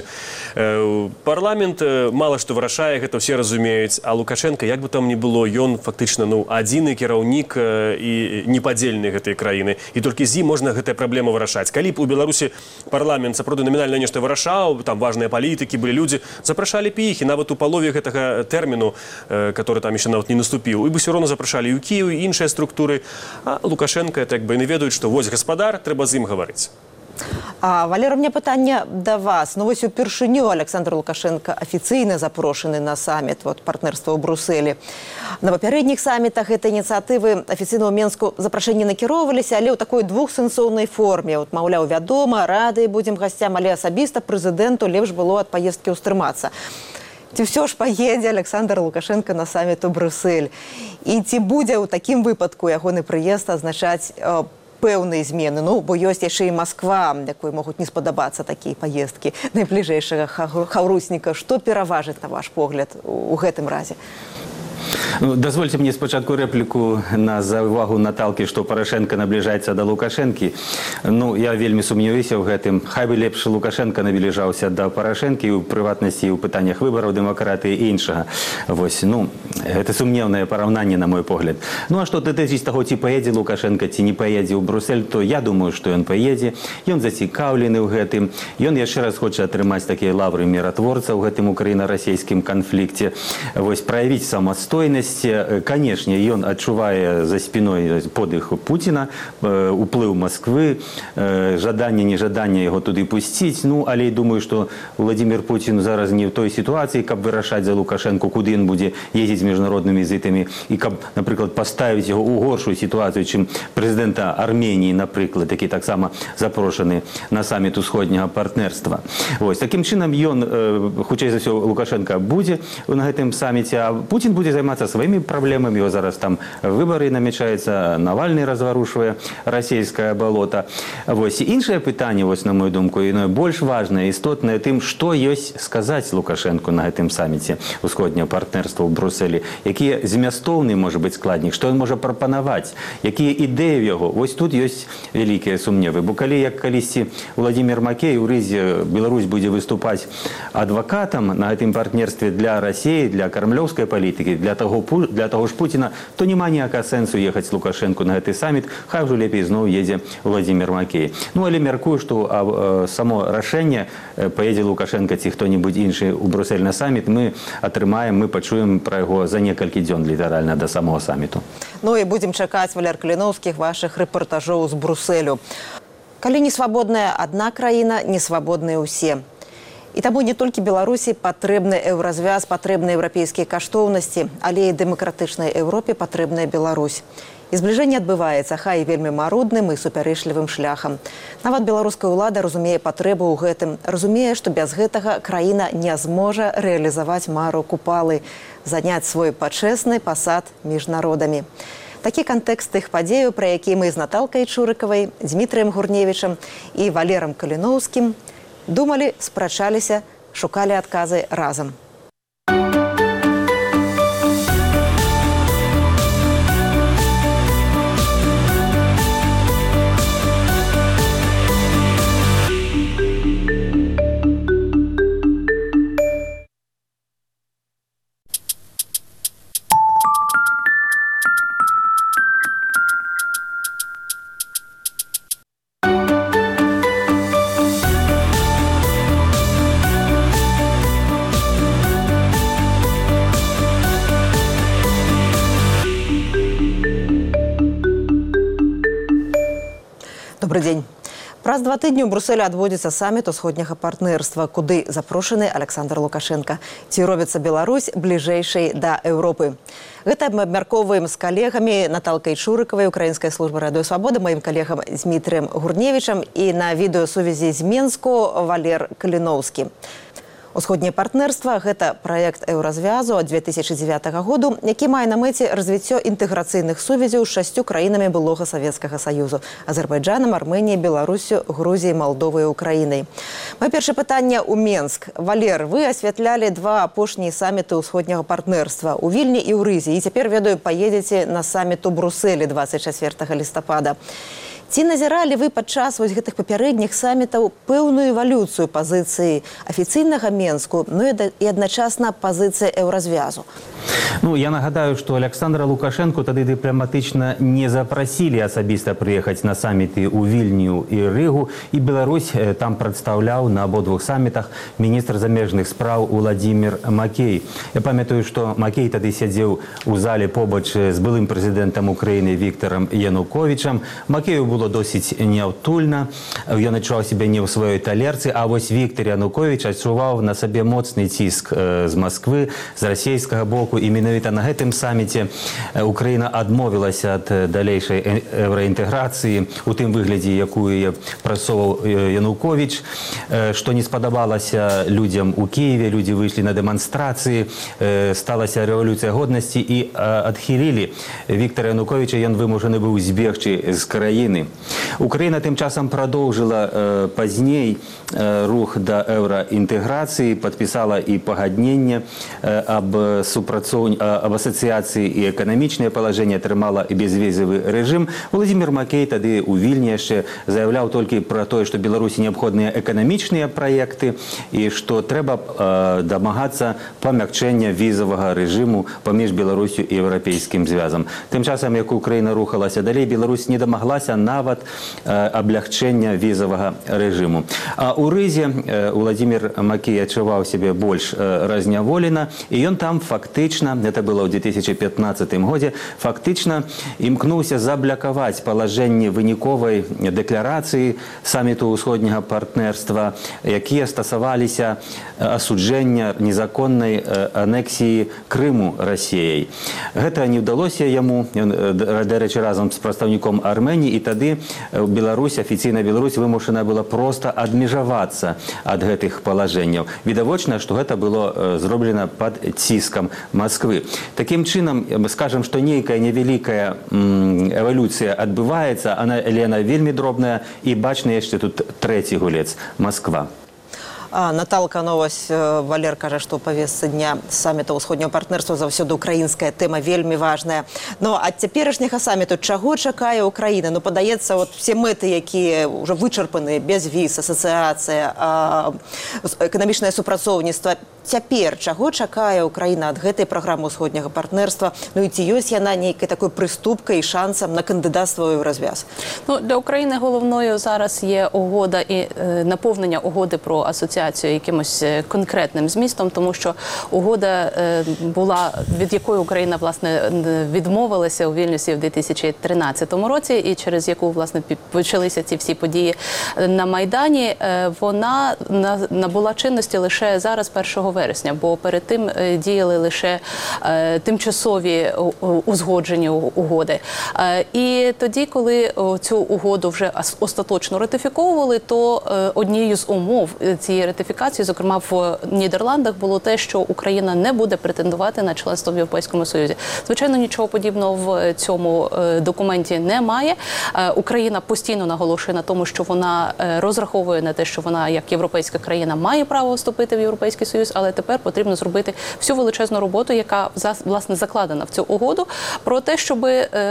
Парламент мала што вырашае, гэта ўсе разумеюць, а Лукашенко, як бы там ні было, ён фактычна, адзіны кіраўнік і непадзельны гэтай краіны. І толькі з ім можна гэтая праблема вырашаць. Калі б у Беларусі парламент сапраўды намінальна нешта вырашаў, там важныя палітыкі, былі людзі, запрашалі б іх, і нават у палове гэтага тэрміну, который там яшчэ нават не наступіў, і бы ўсё роўна запрашалі і ў Кіеў, і іншыя структуры. А Лукашенко, так бы, не ведаюць, што вось гаспадар, трэба з ім гаварыць. Валера, у меня пытанне да вас. Ну, вось упершыню Александр Лукашенко афіцыйна запрошаны на саміт партнерства ў Брусэлі. На папярэдніх самітах гэтай ініцыятывы афіцыйна ў Менску запрашэнні накіроўваліся, але ў такой двухсэнсоўнай форме. От, маўляў, вядома, рады будзем гасцям, але асабіста прэзідэнту лепш было ад паездкі ўстрымацца. Ці ўсё ж паедзе Александр Лукашенко на саміт у Брюссель? І ці будзе ў такім выпадку ягоны прыезд азначаць пэўныя змены? Ну, бо ёсць яшчэ і Масква, якой могуць не спадабацца такія паездкі найбліжэйшага хаўрусніка. Што пераважыць, на ваш погляд, у гэтым разе? Дозвольте мне спочатку репліку на заувагу Наталки, што Порошенко наближаецца да Лукашэнкі. Ну, я вельмі сумняваюся ў гэтым. Хай бы лепш Лукашенко набліжаўся да Порошенкі, у прыватнасці, у пытаннях выбараў, дэмакратыі і іншага. Вось, ну, гэта сумнеўнае параўнанне, на мой погляд. Ну, а што датычыць таго, ці паедзе Лукашенко, ці не паедзе ў Брюссель, то я думаю, што ён паедзе. Ён зацікаўлены ў гэтым. Ён яшчэ раз хоча атрымаць такія лавры міратворца ў гэтым украіна-расійскім канфлікце. Вось, праявіць самастойнасць. Конечно, ён адчувае за спиной подых Путина, уплыў Москвы, жаданне, нежаданне яго туды пусціць. Ну, але думаю, што Владимир Путин зараз не в той ситуации, каб вырашаць за Лукашенко, куды ён будзе ездзіць з міжнароднымі візітамі, і каб, напрыклад, паставіць яго ў горшую ситуацию, чым прэзідэнта Армении, напрыклад, які таксама запрошаны на саміт усходняга партнерства. Вось, такім чынам ён, хутчэй за ўсё, Лукашенко будзе на гэтым саміце, а Путин будзе займацца своими проблемами. Его зараз там выборы намечаются, Навальный разварушивая российское болото. Вось. Іншае пытанне, вось, на мою думку, і больш важное, істотнае тым, што ёсць сказаць Лукашенку на гэтым саміце усходняга партнерства ў Брюсселі, якія змястоўны можа быць складнік, што ён можа прапанаваць, якія ідэі ў яго. Вось тут ёсць вялікія сумневы. Бо калі, як калісьці Владимир Макей у Рызе, Беларусь будзе выступаць адвакатам на гэтым партнерстве для России, для кремлёўскай палітыкі, для того ж Путина, то няма ніякага сэнсу ехаць Лукашенко на гэты саміт, хай уже лепей зноў едзе Владимир Макей. Ну, але мяркую, што само рашэнне, паедзе Лукашенко ці хто-небудзь іншы ў Брюссель на саміт, мы атрымаем, мы пачуем пра яго за некалькі дзён літаральна да самого саміту. Ну і будзем чакаць, Валер Каліноўскіх, вашых рэпартажоў з Брюсселю. Калі не свабодная адна краіна, не свабодныя ўсе. І таму не толькі Беларусі патрэбны еўразвяз, патрэбны еўрапейскія каштоўнасці, але і дэмакратычнай Еўропе патрэбная Беларусь. І збліжэнне адбываецца, хай вельмі марудным і супярэчлівым шляхам. Нават беларуская ўлада разумее патрэбу ў гэтым, разумее, што без гэтага краіна не зможа рэалізаваць мару Купалы, заняць свой пачэсны пасад між народамі. Такі кантэкст тых падзеяў, пра які мы з Наталкай Чурыкавай, Дмітрыем Гурневічам і Валерам Каліноўскім думалі, спрачаліся, шукалі адказы разам. Добрый день. Праз 2 тыдні ў Брусэлі адбудзецца саміт усходняга партнерства, куды запрошаны Александр Лукашенко. Ці робіцца Беларусь бліжэйшай да Еўропы? Гэта мы абмяркоўваем з калегамі Наталкай Чурыкавай, Украінскай службы Радыё Свабода, маім калегам Дмітрыем Гурневічам і на відэасувязі з Менску Валер Каліноўскі. Усходняе партнерства – гэта праект еўразвязу ад 2009 году, які мае на мэце развіццё інтэграцыйных сувязяў з 6 краінамі былога Савецкага Саюзу – Азербайджанам, Арменіяй, Беларусю, Грузіяй, Малдовай і Украінай. Маё першае пытанне ў Менск. Валер, вы асвятлялі 2 апошнія саміты ўсходняга партнерства ў Вільні і ў Рызе. І цяпер, ведаю, паедзеце на саміт у Брусэлі 24 лістапада. Ці назіралі вы падчас гэтых папярэдніх самітаў пэўную эвалюцыю пазіцыі афіцыйнага Менску, ну і адначасна пазіцыя еўразвязу? Ну, я нагадаю, что Александра Лукашенко тады дыпламатычна не запросили асабіста приехать на саммиты у Вильню и Ригу, и Беларусь там представлял на обоих саммитах министр замежных справ Владимир Макей. Я памятаю, что Макей тады сядзеў у зале побач с былым президентом Украины Виктором Януковичем. Макею было досить няўтульна, ён адчуваў себя не ў сваёй талерцы, а вось Виктор Янукович адчуваў на сабе моцны ціск з Москвы, з расійскага боку. І менавіта на гэтым саміце Украіна адмовілася ад далейшай еўраінтэграцыі у тым выглядзе, якую прасоўваў Янукович, што не спадабалася людзям у Кіеве, людзі выйшлі на дэманстрацыі, сталася рэвалюцыя годнасці і адхілілі Віктора Януковича, ён вымушаны быў збегчы з краіны. Украіна тым часам прадоўжыла пазней рух да еўраінтэграцыі, падпісала і пагадненне аб асацыяцыі і эканамічнае палажэнне, атрымала і безвізавы рэжым. Владимир Макей тады ў Вільні яшчэ заяўляў толькі пра тое, што Беларусі неабходныя эканамічныя праекты і што трэба дамагацца памякчэння візавага рэжыму паміж Беларусю і Еўрапейскім звязам. Тым часам, як Украіна рухалася далей, Беларусь не дамаглася нават аблягчэння візавага рэжыму. А ў Рызе Владимир Макей адчуваў сябе больш разняволена, і ён там фактычна, это было ў 2015 годзе, фактычна імкнуўся заблакаваць палажэнне выніковай дэкларацыі саміту ўсходняга партнерства, якія стасаваліся асуджэння незаконнай анексіі Крыму Расіяй. Гэта не ўдалося яму, дарэчы, разам з прадстаўніком Арменіі, і тады Беларусь, афіцыйна Беларусь вымушана была проста адмежавацца ад гэтых палажэнняў. Відавочна, што гэта было зроблена пад ціскам Москвы. Таким чынам, скажем, што нейкая невялікая эвалюцыя адбываецца, але яна вельмі дробная, і бачны яшчэ тут трэці гулец – Москва. Наталка, новость. Валер кажа, што ў павестцы дня саміта ўсходняга партнерства заўсёды украінская тэма вельмі важная. Ну, ад цяперашняга саміту чаго чакае Украіна? Ну, падаецца, вот все мэты, якія ўжо вычарпаны, безвіз, асацыяцыя, эканамічнае супрацоўніцтва. Цяпер чаго чакае Украіна ад гэтай праграмы ўсходняга партнерства? Ну, і ці ёсць яна нейкай такой прыступкай і шансам на кандыдацтва ў Еўразвяз? Ну, для України головною зараз є угода і наповнення угоди про асоціацію якимось конкретним змістом, тому що угода була, від якої Україна, власне, відмовилася у Вільнюсі в 2013 році, і через яку, власне, почалися ці всі події на Майдані, вона набула чинності лише зараз, 1 вересня, бо перед тим діяли лише тимчасові узгоджені угоди. І тоді, коли цю угоду вже остаточно ратифіковували, то однією з умов цієї цієї ратифікації, зокрема в Нідерландах, було те, що Україна не буде претендувати на членство в Європейському Союзі. Звичайно, нічого подібного в цьому документі немає. Україна постійно наголошує на тому, що вона розраховує на те, що вона, як європейська країна, має право вступити в Європейський Союз, але тепер потрібно зробити всю величезну роботу, яка, власне, закладена в цю угоду, про те, щоб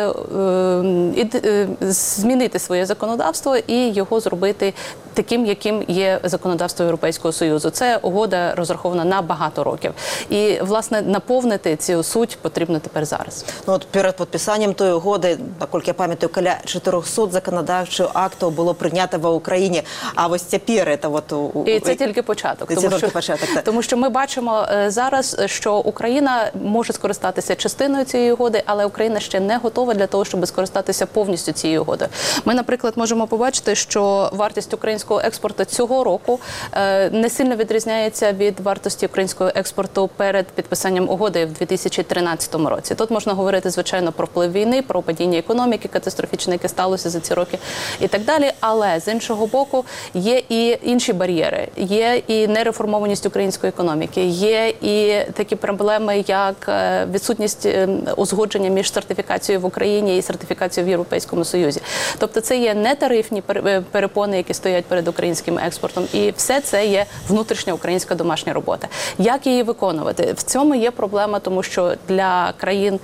змінити своє законодавство і його зробити таким, яким є законодавство Європейського Союзу. Це угода розрахована на багато років. І, власне, наповнити цю суть потрібно тепер зараз. Ну, от перед підписанням тої угоди, наскільки я пам'ятаю, каля 400 законодавчих актів було прийнято в Україні. А ось тепер це от... І це тільки початок. Тому що ми бачимо зараз, що Україна може скористатися частиною цієї угоди, але Україна ще не готова для того, щоб скористатися повністю цією угодою. Ми, наприклад, можемо побачити, що вартість українського експорту цього року не сильно відрізняється від вартості українського експорту перед підписанням угоди в 2013 році. Тут можна говорити, звичайно, про вплив війни, про падіння економіки катастрофічне, яке сталося за ці роки і так далі. Але, з іншого боку, є і інші бар'єри. Є і нереформованість української економіки, є і такі проблеми, як відсутність узгодження між сертифікацією в Україні і сертифікацією в Європейському Союзі. Тобто це є нетарифні перепони, які стоять перед українським експортом, і все це є внутрішня українська домашня робота. Як її виконувати? В цьому є проблема, тому що для країн,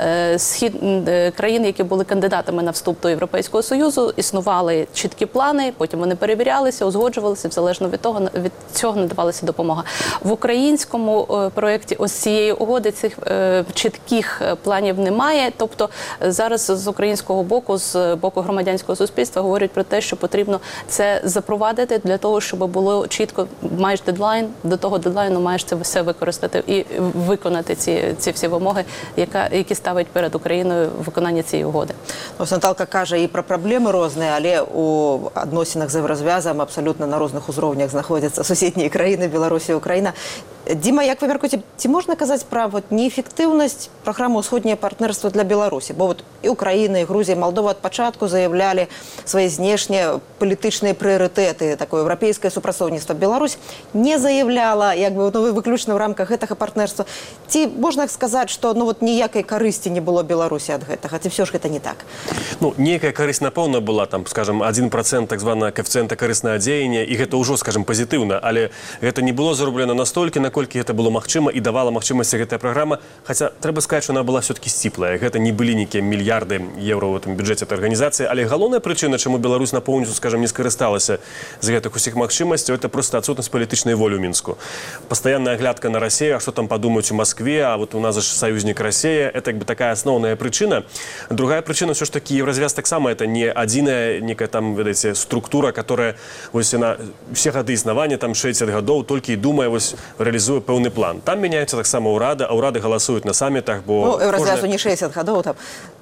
які були кандидатами на вступ до Європейського Союзу, існували чіткі плани, потім вони перевірялися, узгоджувалися, залежно від цього надавалася допомога. В українському проєкті ось цієї угоди цих чітких планів немає, тобто зараз з українського боку, з боку громадянського суспільства говорять про те, що потрібно це запровадити для того, щоб було чітко, маєш дедлайн, до того дедлайну маєш це все використати і виконати ці всі вимоги, які ставить перед Україною виконання цієї угоди. Ось Наталка каже і про проблеми різні, але у відносинах з Єврозв'язом абсолютно на різних узровнях знаходяться сусідні країни, Білорусь і Україна. Діма, як ви міркуєте, чи можна казати про неефективність програми «Усходнє партнерство» для Білорусі? Бо і Україна, і Грузія, і Молдова від початку заявляли свої знешні політичні пріоритети, таке європейське супрацовництво. Білорусь не заявляла, виключно в рамках цього партнерства. Чи можна сказати, що ніякої користі не було Білорусі від цього? Чи все ж це не так? Ніяка користь, напевно, була, скажімо, 1% так званого коефіцієнта корисного діяння, і це вже, скажімо, позитивно, але це не було зроблено настільки, наколькі це було магчыма і давала магчымасць гэтая праграма, хаця трэба сказаць, што она была все-таки сціплая. Гэта не былі нейкія мільярды еўра ў гэтым бюджэце этой арганізацыі, але галоўная прычына, чаму Беларусь напоўніцу, скажем, не скарысталася з гэтых усіх магчымасцяў, это просто адсутнасць палітычнай волі ў Мінску. Пастаянная аглядка на Расію, а што там падумаюць у Маскве, а вот у нас же саюзнік Расія, это такая асноўная прычына. Другая прычына, все ж таки, Еврозвяз таксама это не адзіная некая там, ведаеце, структура, которая вось на все гады існавання, там 60 гадоў, толькі і думае вось реализує певний план. Там міняються так само урады, а урады галасують на самітах, бо... Еврозв'язу не 60 гадоў там.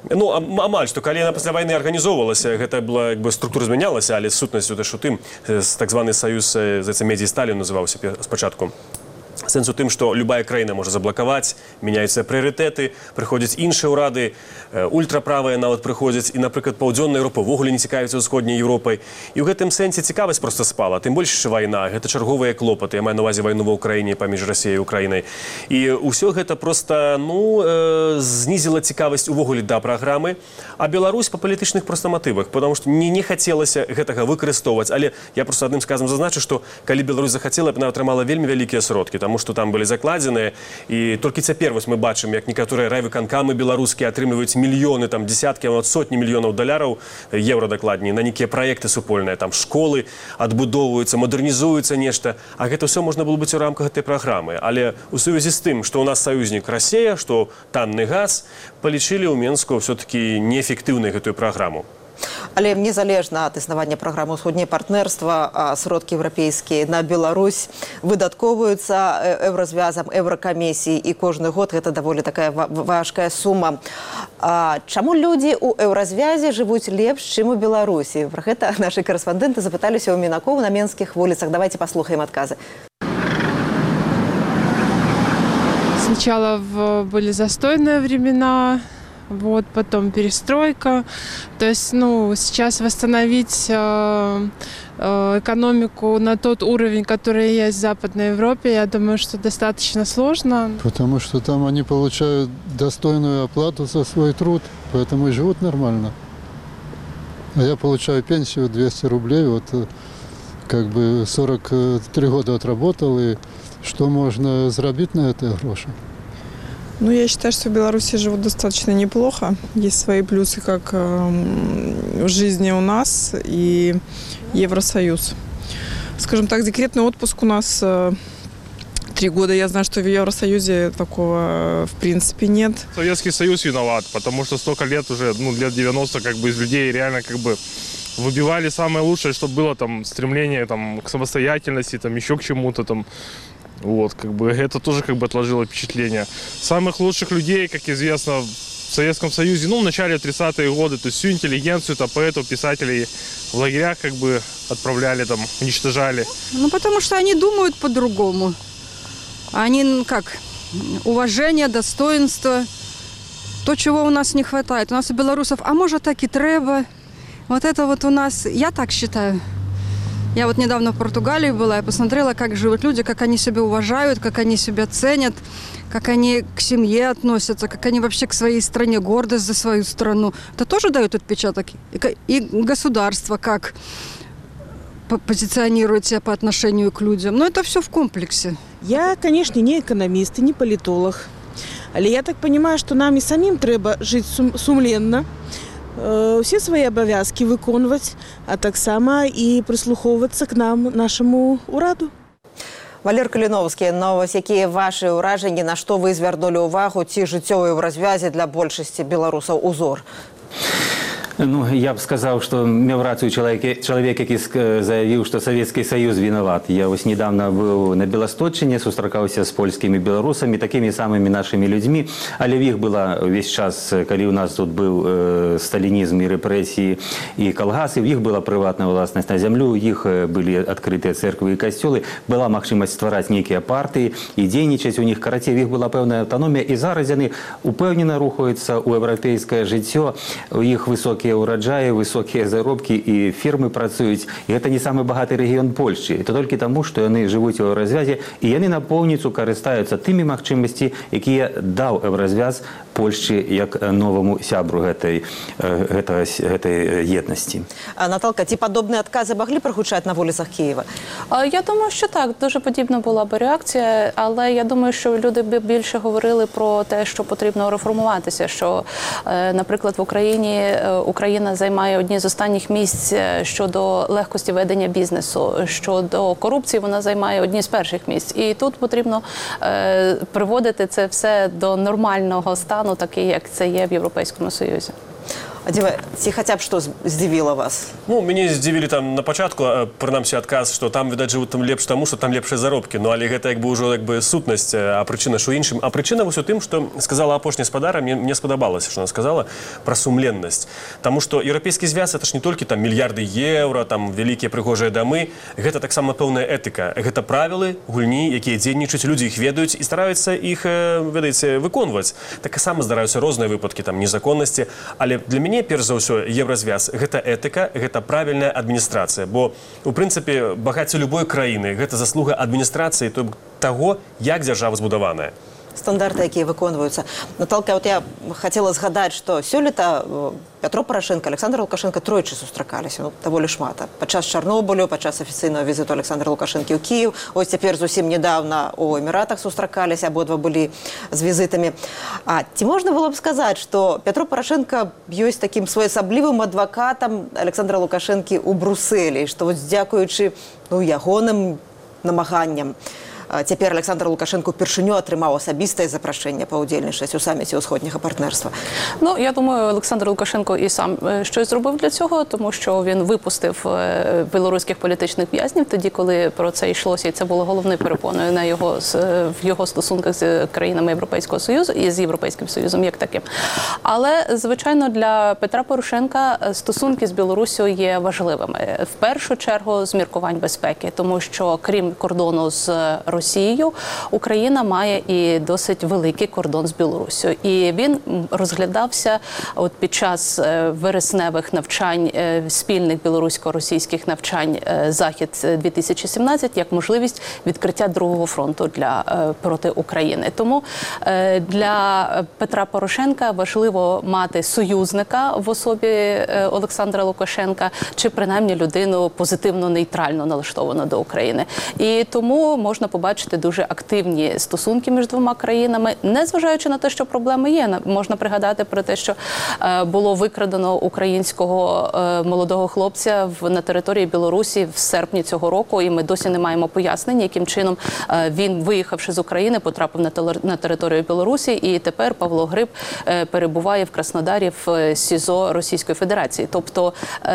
Амаль, што калі яна пасля вайны арганізоўвалася, гэта была, структура змянялася, але сутнасць што тым, так званы саюз медзі Сталін называўся спачатку. Сэнс у тым, што любая краіна можа заблакаваць, мяняюцца прыярытэты, прыходзяць іншыя ўрады, ультраправыя нават прыходзяць, і, напрыклад, паўдзённая Еўропа ўвогуле не цікавіцца ўсходняй Еўропай. І ў гэтым сэнсе цікавасць проста спала. Тым больш, што вайна, гэта чарговыя клопаты. Я маю на ўвазе вайну ва ўкраіне паміж Расіяй і Украінай. І ўсё гэта проста, знізіла цікавасць увогуле да праграмы, а Беларусь па палітычных проста матывах, потому што не хацелася гэтага выкарыстоўваць. Але я проста адным сказам зазначу, што калі Беларусь захацела, яна атрымала вельмі вялікія сродкі, тому што там былі закладзеныя, і толькі цяпер вось мы бачым, як некаторыя райвыканкамы беларускія атрымліваюць мільёны, там дзесяткі, сотні мільёнаў даляраў, еўра дакладней, на нейкія праекты супольныя, там школы адбудоўваюцца, мадэрнізуецца нешта, а гэта ўсё можна было быць у рамках гэтай праграмы. Але у сувязі з тым, што ў нас саюзнік Расія, што танны газ, палічылі ў Мінску все-таки неэфектыўнай гэтую праграму. Але незалежна ад існавання праграмы «Усходняе партнерства», сродкі еўрапейскія на Беларусь выдаткоўваюцца Еўразвязам, Еўракамісіяй, і кожны год гэта даволі такая важкая сума. Чаму людзі ў Еўразвязе жывуць лепш, чым у Беларусі? Пра гэта нашы корэспандэнты запыталіся ў Мінакоў на менскіх вуліцах. Давайте паслухаем адказы. Сначала были застойные времена, потом перестройка. То есть, сейчас восстановить экономику на тот уровень, который есть в Западной Европе, я думаю, что достаточно сложно. Потому что там они получают достойную оплату за свой труд, поэтому и живут нормально. А я получаю пенсию 200 рублей, вот как бы 43 года отработал, и что можно заработать на это гроши? Ну, я считаю, что в Беларуси живут достаточно неплохо. Есть свои плюсы как в жизни у нас и Евросоюз. Скажем так, декретный отпуск у нас 3 года. Я знаю, что в Евросоюзе такого в принципе нет. Советский Союз виноват, потому что столько лет уже, лет 90, как бы из людей реально как бы выбивали самое лучшее, что было, там, стремление там, к самостоятельности, там, еще к чему-то там. Вот, как бы это тоже как бы отложило впечатление. Самых лучших людей, как известно, в Советском Союзе, в начале 30-е годы, то есть всю интеллигенцию, там, поэтов, писателей в лагерях как бы отправляли, там, уничтожали. Ну, потому что они думают по-другому. Они, как, уважение, достоинство, то, чего у нас не хватает. У нас у белорусов, а может, так и треба. Вот это вот у нас, я так считаю. Я вот недавно в Португалии была, я посмотрела, как живут люди, как они себя уважают, как они себя ценят, как они к семье относятся, как они вообще к своей стране, гордость за свою страну. Это тоже дает отпечаток. И государство как позиционирует себя по отношению к людям. Но это все в комплексе. Я, конечно, не экономист и не политолог. Але я так понимаю, что нам и самим треба жить сумленно, все свои обовязки виконувати, а так само і прислуховуватися к нам, нашому ураду. Валер Каліновський, новость, які ваші ураження, на що ви звернули увагу, ці життєві в розв'язі для більшості білорусів узор? Ну, я бы сказал, что имел рацию человек, который заявил, что Советский Союз виноват. Я вот недавно был на Белосточине, сустракался с польскими белорусами, такими самыми нашими людьми. Але в их было весь час, когда у нас тут был сталинизм и репрессии, и колгасы, в их была приватная властность на землю, у них были открытые церкви и костелы, была возможность створать некие партии и денежить у них, короче, в их была певная автономия, и зараз они упевненно рухаются у европейское життя, у них высокие урожаи, высокие заробки, и фирмы працують. И это не самый богатый регион Польши. Это только тому, что они живут в Еврозв'язі, и они на повністю користаються тими можливостями, які дав Еврозв'яз Польщі як новому сябру этой єдності. Наталка, ці подобні відкази могли прогучати на вулицях Києва? Я думаю, що так. Дуже подібна була б реакція, але я думаю, що люди б більше говорили про те, що потрібно реформуватися, що, наприклад, в Україна займає одні з останніх місць щодо легкості ведення бізнесу, щодо корупції вона займає одні з перших місць. І тут потрібно приводити це все до нормального стану, такий, як це є в Європейському Союзі. А Діва, ці хоча б що здивило вас? Ну, мяне здзівілі там на пачатку, прынамсі адказ, што там, відаць, жывуць там лепш таму, што там лепшыя заробкі. Ну, але гэта як бы ўжо як бы сутнасць, а прычына што іншым. А прычына вось у тым, што сказала апошняя спадара, мне спадабалася, што она сказала пра сумленнасць. Таму што еўрапейскі звяз это ж не толькі там мільярды еўра, там вялікія прыгожыя дамы, гэта таксама пэўная этыка. Гэта правілы гульні, якія дзейнічаюць, людзі іх ведаюць і стараюцца іх, ведаеце, выконваць. Таксама здараюцца розныя выпадкі там незаконнасці, але для мяне перш за ўсё Еврозвяз гэта этыка, гэта правільная адміністрацыя, бо у прынцыпе багацце любой краіны гэта заслуга адміністрацыі таго, як дзяржава збудаваная. Стандарты, якія выконваюцца. Наталка, вот я хотела згадаць, што сёлета Пятро Порошенко, Александр Лукашенко тройчы сустракаліся, даволі шмат. Падчас Чарнобылю, падчас афіцыйнага візіту Александра Лукашэнкі ў Кіев, ось цяпер зусім недавно у Эміратах сустракаліся, абодва былі з візітамі. А ці можна было б сказаць, што Пятро Порошенко ёсць такім своеасаблівым адвакатам Александра Лукашэнкі ў Брусэлі, што вось дзякуючы ягоным намаганням цяпер Александр Лукашенко впершыню атрымаў асабістае запрашэнне паўдзельнічаць у саміце ўсходняга партнерства. Ну, я думаю, Олександр Лукашенко і сам щось зробив для цього, тому що він випустив білоруських політичних в'язнів тоді, коли про це йшлося, і це було головною перепоною в його стосунках з країнами Європейського Союзу і з Європейським Союзом як таким. Але, звичайно, для Петра Порошенка стосунки з Білоруссю є важливими. В першу чергу з міркувань безпеки, тому що крім кордону з Росією, Росією, Україна має і досить великий кордон з Білоруссю. І він розглядався от під час вересневих навчань, спільних білорусько-російських навчань «Захід-2017» як можливість відкриття другого фронту проти України. Тому для Петра Порошенка важливо мати союзника в особі Олександра Лукашенка, чи принаймні людину позитивно нейтрально налаштовану до України. І тому можна побачити дуже активні стосунки між двома країнами, незважаючи на те, що проблеми є. Можна пригадати про те, що було викрадено українського молодого хлопця на території Білорусі в серпні цього року, і ми досі не маємо пояснень, яким чином він, виїхавши з України, потрапив на територію Білорусі, і тепер Павло Гриб перебуває в Краснодарі в СІЗО Російської Федерації. Тобто,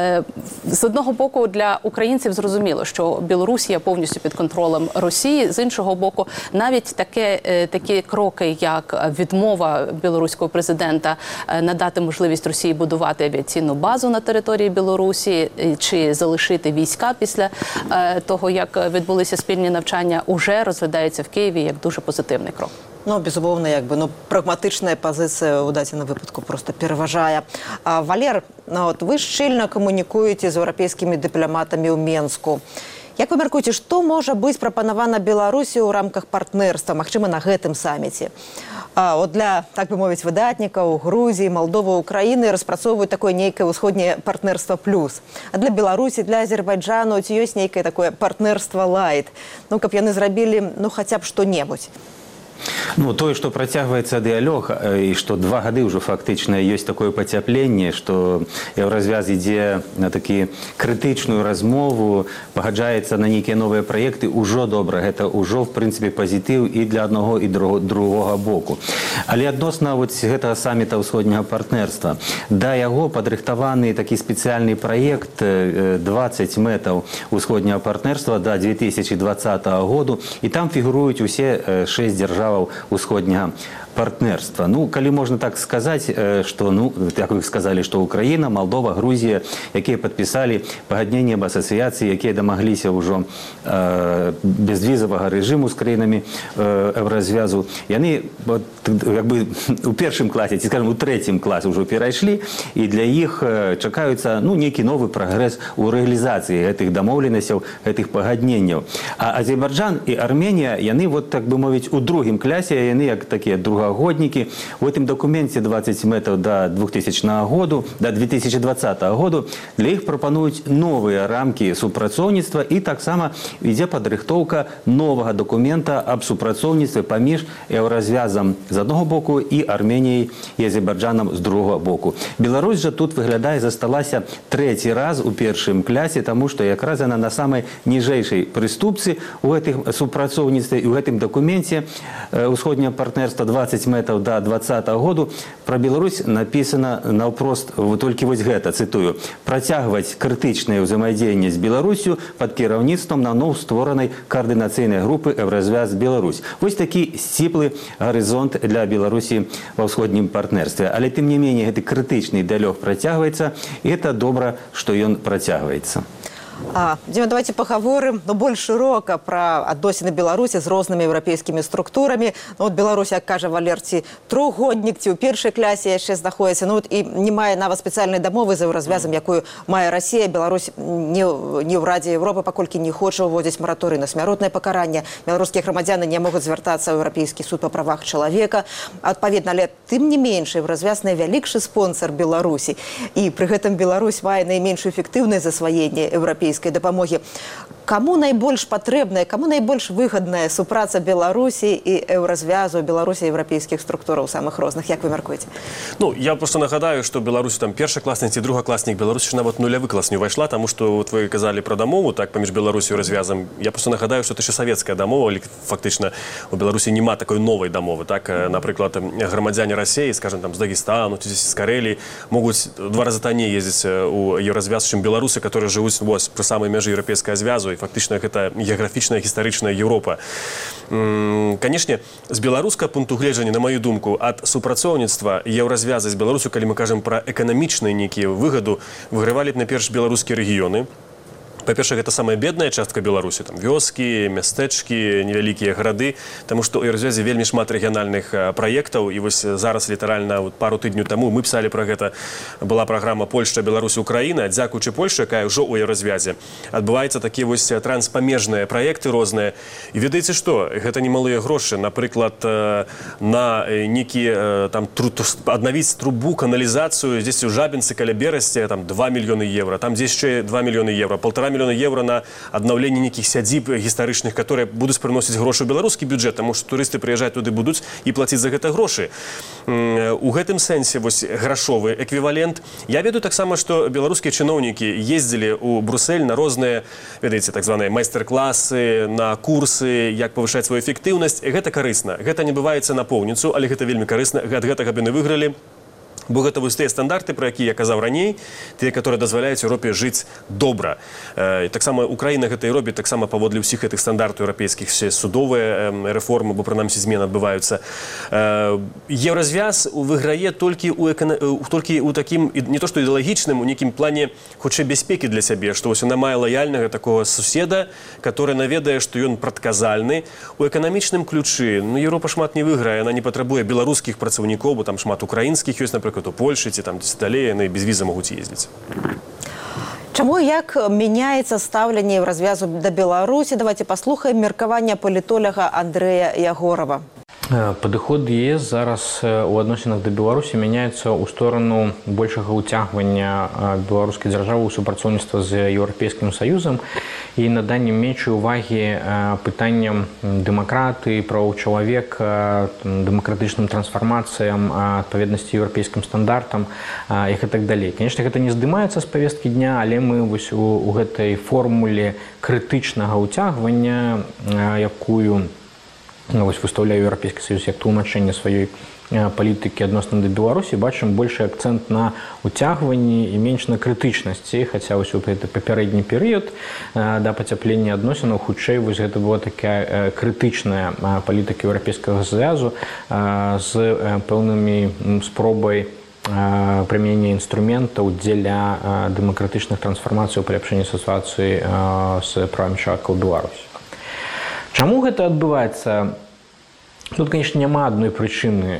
з одного боку, для українців зрозуміло, що Білорусія повністю під контролем Росії, з іншого боку, навіть такі кроки, як відмова білоруського президента надати можливість Росії будувати авіаційну базу на території Білорусі, чи залишити війська після того, як відбулися спільні навчання, уже розглядається в Києві як дуже позитивний крок. Ну, безумовно, прагматичная позиция у дадзеным выпадку просто пераважае. Валер, вы шчыльна камунікуеце з еўрапейскімі дыпламатамі ў Менску. Як вы мяркуеце, што можа быць прапанавана Беларусі ў рамках партнерства, магчыма, на гэтым саміце? Для, так бы мовіць, выдатнікаў Грузіі, Малдовы, Украіны распрацоўваюць такое нейкае ўсходняе партнерства плюс. А для Беларусі, для Азербайджану ці ёсць нейкае такое партнерства лайт? Ну, каб яны зрабілі, хаця б што-небудзь. Тое, што працягваецца дыялог, і што 2 гады ўжо фактычна ёсць такое пацяпленне, што еўразвяз ідзе на такі крытычную размову, пагаджаецца на нейкія новыя праекты, ўжо добра. Гэта ўжо, в прынцыпе, пазітыў і для аднаго, і другога боку. Але адносна гэтага саміта ўсходняга партнерства, да яго падрыхтаваны такі спецыяльны праект 20 мэтаў усходняга партнерства да 2020 году, і там фігуруюць усе 6 дзяржаў усходняга партнерства. Калі можна так сказаць, што, як вы сказалі, што Украіна, Малдова, Грузія, якія падпісалі пагадненне аб асацыяцыі, якія дамагліся ўжо безвізавага рэжыму з краінамі еўразвязу, яны у першым класе, ці, скажем, у трэцім класе ўжо перайшлі, і для іх чакаюцца нейкі новы прагрэс у рэалізацыі гэтых дамоўленасцяў, гэтых пагадненняў. А Азербайджан і Арменія, яны, так бы мовіць, у другім класе, яны як такія другогоднікі. У гэтым дакуменце 20 мэтаў да 2000 году, да 2020 году для іх прапануюць новыя рамкі супрацоўніцтва, і таксама ідзе падрыхтоўка новага дакумента аб супрацоўніцтве паміж еўразвязам з аднаго боку і Арменіяй і Азербайджанам з другога боку. Беларусь жа тут, выглядае, засталася 3-й раз у першым класе, таму што якраз яна на самай ніжэйшай прыступцы ў гэтым супрацоўніцтве, і ў гэтым дакуменце усходняга партнерства 20 мэтаў да 2020 году пра Беларусь напісана наўпрост толькі гэта, цытую: «Працягваць крытычнае ўзаемадзеянне з Беларусю пад кіраўніцтвам наноў створанай каардынацыйнай групы «Еўразвяз Беларусь». Вось такі сціплы гарызонт для Беларусі ва ўсходнім партнерстве. Але тым не меней гэты крытычны дыялог працягваецца, і гэта добра, што ён працягваецца. Дзіма, давайте пагаворым больш шырока пра адносіны Беларусі з рознымі еўрапейскімі структурамі. Беларусь, як кажа Валер, ці трохгоднік, ці ў першай клясе яшчэ знаходзіцца, і не мае нават спецыяльнай дамовы з еўразвязам, якую мае Расія. Беларусь не ў Радзе Еўропы, паколькі не хоча ўводзіць мараторый на смяротнае пакаранне. Беларускія грамадзяны не могуць звяртацца ў Еўрапейскі суд па правах чалавека. Адпаведна, але тым не менш, еўразвяз найвялікшы спонсар Беларусі. І пры гэтым Беларусь мае найменшую эфектыўнае засваенне еўрапейскай дапамогі. Каму найбольш патрэбная, каму найбольш выгадная супраца Беларусі і еўразвязу, Беларусі і еўрапейскіх структураў самых розных? Як вы мяркуеце? Я просто нагадаю, што Беларусі там першакласнік ці другакласнік, Беларусь нават нулявы клас не ўвайшла, таму што вы казалі пра дамову, так, паміж Беларусі і развязам. Я просто нагадаю, што это яшчэ савецкая дамова, але фактычна у Беларусі няма такой новай дамовы, так? Напрыклад, грамадзяне Расіі, скажем, там з Дагестану ці з Карэліі могуць 2 разы танней ездзіць у еўразвяз, чым беларусы, которые жывуць пры самай мяжы еўрапейскага звязу, і фактычна гэта геаграфічная гістарычная Еўропа. Канешне, з беларускага пункту гледжання, на маю думку, ад супрацоўніцтва еўразвяза з Беларусю, калі мы кажам пра эканамічную нейкія выгаду, выгравалі б найперш беларускія рэгіёны. Па-першае, гэта самая бедная частка Беларусі, там вёскі, мястэчкі, невялікія гарады, таму што ў развязе вельмі шмат рэгіянальных праектаў, і вось зараз літаральна пару тыдню таму мы пісалі пра гэта, была праграма Польшча, Беларусь, Украіна, дзякуючы Польшчы, якая ўжо ў развязе. Адбываюцца такія вось транспамежныя праекты розныя. І ведаеце што, гэта немалыя грошы, напрыклад, на некі там аднавіць трубу, каналізацыю, здесь у Жабінцы каля Берасці, там 2 мільёны евро, там здесь яшчэ 2 мільёны евро, 1,5 мільёна евро на аднаўленне нейкіх сядзіб гістарычных, которые будуць прыносіць грошы ў беларускі бюджэт, таму што турысты прыязджаць туды будуць і плаціць за гэта грошы. У гэтым сэнсе вось грашовы эквівалент. Я ведаю таксама, што беларускія чыноўнікі ездзілі ў Брусэль на розныя, ведаеце, так званыя майстар-класы, на курсы, як павышаць сваю эфектыўнасць. Гэта карысна. Гэта не бываецца напоўніцу, але гэта вельмі карысна. Ад гэтага б яны выйгралі. Бо гэта вось тыя стандарты, пра якія я казаў раней, тыя, которые дазваляюць Еўропе жыць добра. Таксама Украіна гэта і робіць таксама паводле ўсіх гэтых стандартаў еўрапейскіх, все судовыя рэформы, бо прынамсі змены адбываюцца. Еўразвяз выйграе толькі ў такім, не то што ідэалагічным, у нейкім плане хутчэй бяспекі для сябе, што вось яна мае лаяльнага такога суседа, который наведае, што ён прадказальны. У эканамічным ключы, Еўропа шмат не выйграе, яна не патрабуе беларускіх працаўнікоў, бо там шмат украінскіх ёсць, напрыклад, у Польшчы ці там далей, яны без віза могуць ездзіць. Чаму і як мяняецца стаўленне развязу да Беларусі? Давайте паслухаем меркаванне палітоляга Андрэя Ягорова. Падыход ЕС зараз у адносінах да Беларусі мяняецца ў сторону большага ўцягвання беларускай дзяржавы ў супрацоўніцтва з Еўрапейскім Саюзам і наданне меншай увагі пытанням дэмакраты, правоў чалавека, дэмакратычным трансфармацыям, адпаведнасці еўрапейскім стандартам і гэтак далей. Канешне, гэта не здымаецца з павесткі дня, але мы вось у гэтай формуле крытычнага ўцягвання, якую выстаўляе Еўрапейскі Саюз як тлумачэнне сваёй палітыкі адносна да Беларусі, бачым большы акцэнт на ўцягванні і менш на крытычнасці, хаця вось у гэты папярэдні перыяд да пацяплення адносінаў хутчэй вось гэта была такая крытычная палітыка Еўрапейскага звязу з пэўнымі спробай прымянення інструментаў дзеля дэмакратычных трансфармацый у паляпшэнні сітуацыі з правамі чалавека ў Беларусі. Чаму гэта адбываецца? Тут, конечно, няма адной прычыны.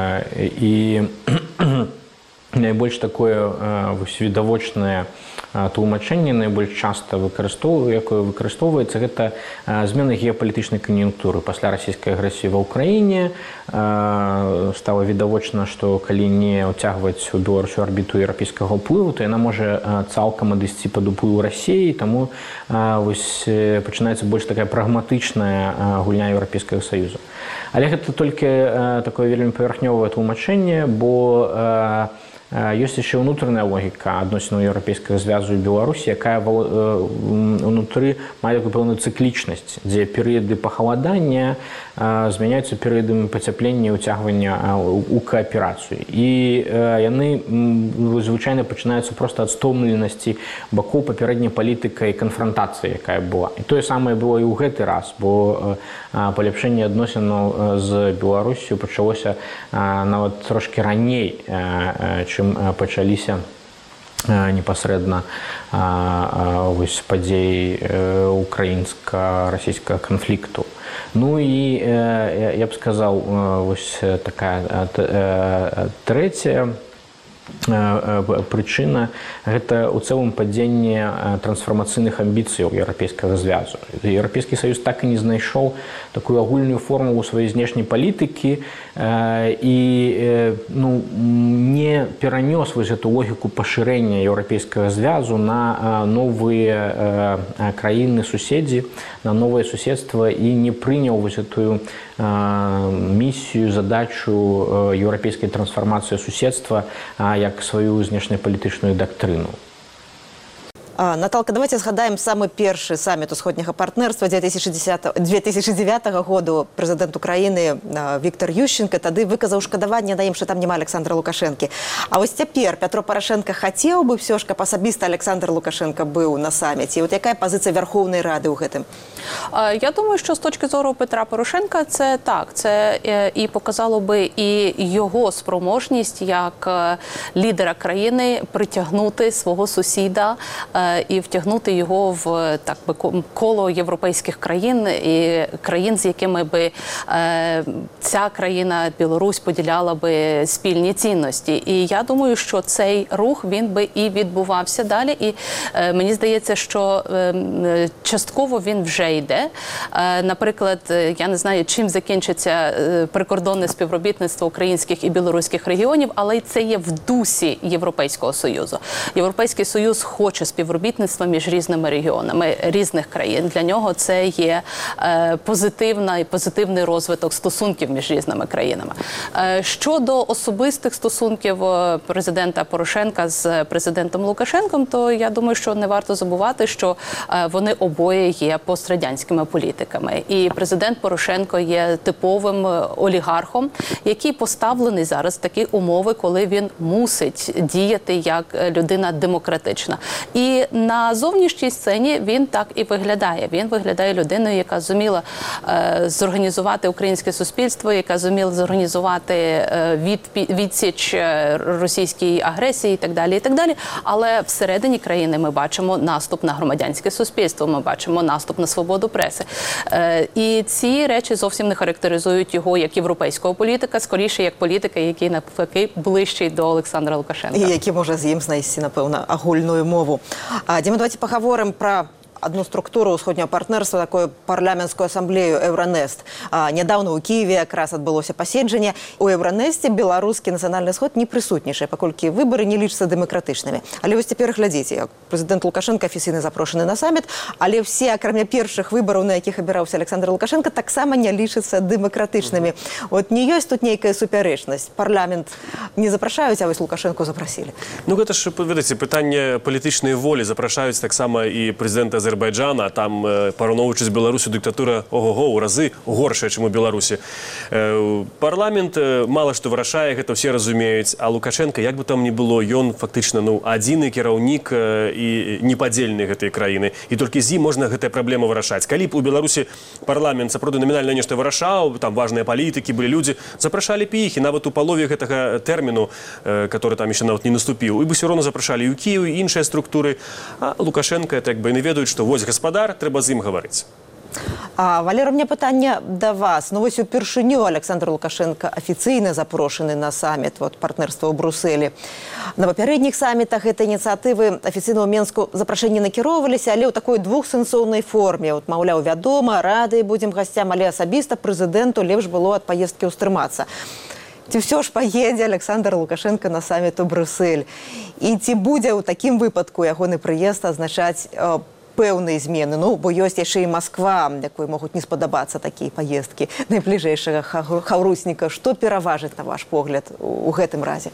І найбольш такое відавочнае тлумачэнне, найбольш часта якое выкарыстоўваецца, гэта змена геапалітычнай кан'юнктуры. Пасля расійскай агрэсіі ва ўкраіне стала відавочна, што калі не ўцягваць у Беларусю арбіту еўрапейскага ўплыву, то яна можа цалкам адысці пад уплыў Расіі, таму пачынаецца больш такая прагматычная гульня Еўрапейскага Саюза. Але гэта толькі такое вельмі павярхнёвае тлумачэнне, бо ёсць яшчэ ўнутраная логіка адносінаў еўрапейскага звязу і Беларусі, якая ўнутры мае такую пэўную цыклічнасць, дзе перыяды пахаладання змяняюцца перыядамі пацяплення і ўцягвання ў кааперацыю. І яны звычайна пачынаюцца проста ад стомленасці бакоў папярэдняй палітыкай канфрантацыі, якая была. І тое самае было і ў гэты раз, бо паляпшэнне адносінаў з Беларусю пачалося нават трошкі раней, чым пачаліся непасрэдна падзеі украінска-расійскага канфлікту. Ну і я б сказаў, вось такая трэцяя прычына – гэта ў цэлым падзенне трансфармацыйных амбіцыяў еўрапейскага звязу. Еўрапейскі Саюз так і не знайшоў такую агульную формулу сваёй знешняй палітыкі і не перанёс вось гэту логіку пашырэння еўрапейскага звязу на новыя краіны-суседзі, на новае суседства і не прыняў вось гэтую місію, задачу еўрапейскай трансфармацыі суседства як сваю знешнепалітычную дактрыну. Наталка, давайте згадаем самы першы саміт усходняга партнерства 2009 году. Прэзідэнт Украіны Віктор Ющенко тады выказаў шкадаванне на ім, што там няма Александра Лукашэнкі. А вось цяпер Пятро Парашенко хацеў бы ўсё ж, каб асабіста Александр Лукашенко быў на саміце. Вот якая пазіцыя Верховнай Рады ў гэтым? Я думаю, що з точки зору Петра Порошенка це так. Це і показало би і його спроможність як лідера країни притягнути свого сусіда і втягнути його в так би коло європейських країн і країн, з якими би ця країна, Білорусь, поділяла би спільні цінності. І я думаю, що цей рух, він би і відбувався далі. І мені здається, що частково він вже йде. Наприклад, я не знаю, чим закінчиться прикордонне співробітництво українських і білоруських регіонів, але це є в дусі Європейського Союзу. Європейський Союз хоче співробітництва між різними регіонами різних країн. Для нього це є позитивний розвиток стосунків між різними країнами. Щодо особистих стосунків президента Порошенка з президентом Лукашенком, то я думаю, що не варто забувати, що вони обоє є пострадянськими політиками. І президент Порошенко є типовим олігархом, який поставлений зараз в такі умови, коли він мусить діяти як людина демократична. І на зовнішній сцені він так і виглядає. Він виглядає людиною, яка зуміла зорганізувати українське суспільство, яка зуміла зорганізувати відсіч російській агресії і так далі, і так далі. Але всередині країни ми бачимо наступ на громадянське суспільство, ми бачимо наступ на свободу преси. І ці речі зовсім не характеризують його як європейського політика, скоріше як політика, який навпаки ближчий до Олександра Лукашенка. І який може з ним знайти, напевно, агульную мову. Діма, давайте поговоримо про одну структуру усходнього партнерства, такую парламентскую ассамблею Евронест. Недавно у Киеве якраз адбылося паседжанне. У Евронесте беларускі нацыянальны сход не прысутнічае, паколькі выбары не лічацца дэмакратычнымі. Але вось цяпер глядзіце, прэзідэнт Лукашенко афіцыйна запрошаны на саміт, але все, акрамя першых выбараў, на якіх абіраўся Александр Лукашенко, таксама не лічацца дэмакратычнымі. Вот не ёсць тут нейкая супярэчнасць. Парламент не запрашаюць, а вось Лукашенко запрасілі. Ну, гэта ж, ведаеце, пытанне палітычнай волі. Запрашаюць таксама і прэзідэнта Азербайджана, там, параўноўваючы з Беларусю, дыктатура ого-го, у разы горшая, чым у Беларусі. Парламент мала што вырашае, гэта ўсе разумеюць, а Лукашенко, як бы там ні было, ён фактычна, адзіны кіраўнік і непадзельны гэтай краіны. І толькі з ім можна гэтая праблема вырашаць. Калі б у Беларусі парламент сапраўды намінальна нешта вырашаў, там важныя палітыкі былі людзі, запрашалі б іх, і нават у палове гэтага тэрміну, который там яшчэ нават не наступіў, і бы ўсё роўна запрашалі і ў Кіеў, і іншыя структуры. А Лукашенко, так бы, не ведаюць, што вось гаспадар, трэба з ім гаварыць. Валера, у меня пытанне да вас. Ну, вось упершыню Александр Лукашенко афіцыйна запрошаны на саміт партнерства ў Брусэлі. На папярэдніх самітах гэтай ініцыятывы афіцыйна ў Менску запрашэнні накіроўваліся, але ў такой двухсэнсоўнай форме. Маўляў, вядома, рады будзем гасцям, але асабіста прэзідэнту лепш было ад паездкі ўстрымацца. Ці ўсё ж паедзе Александр Лукашенко на саміт у Брюссель? І ці будзе ў такім выпадку ягоны прыезд азначаць пэўныя змены? Ну, бо ёсць яшчэ і Масква, якой могуць не спадабацца такія паездкі найбліжэйшага хаўрусніка. Што пераважыць, на ваш погляд, у гэтым разе?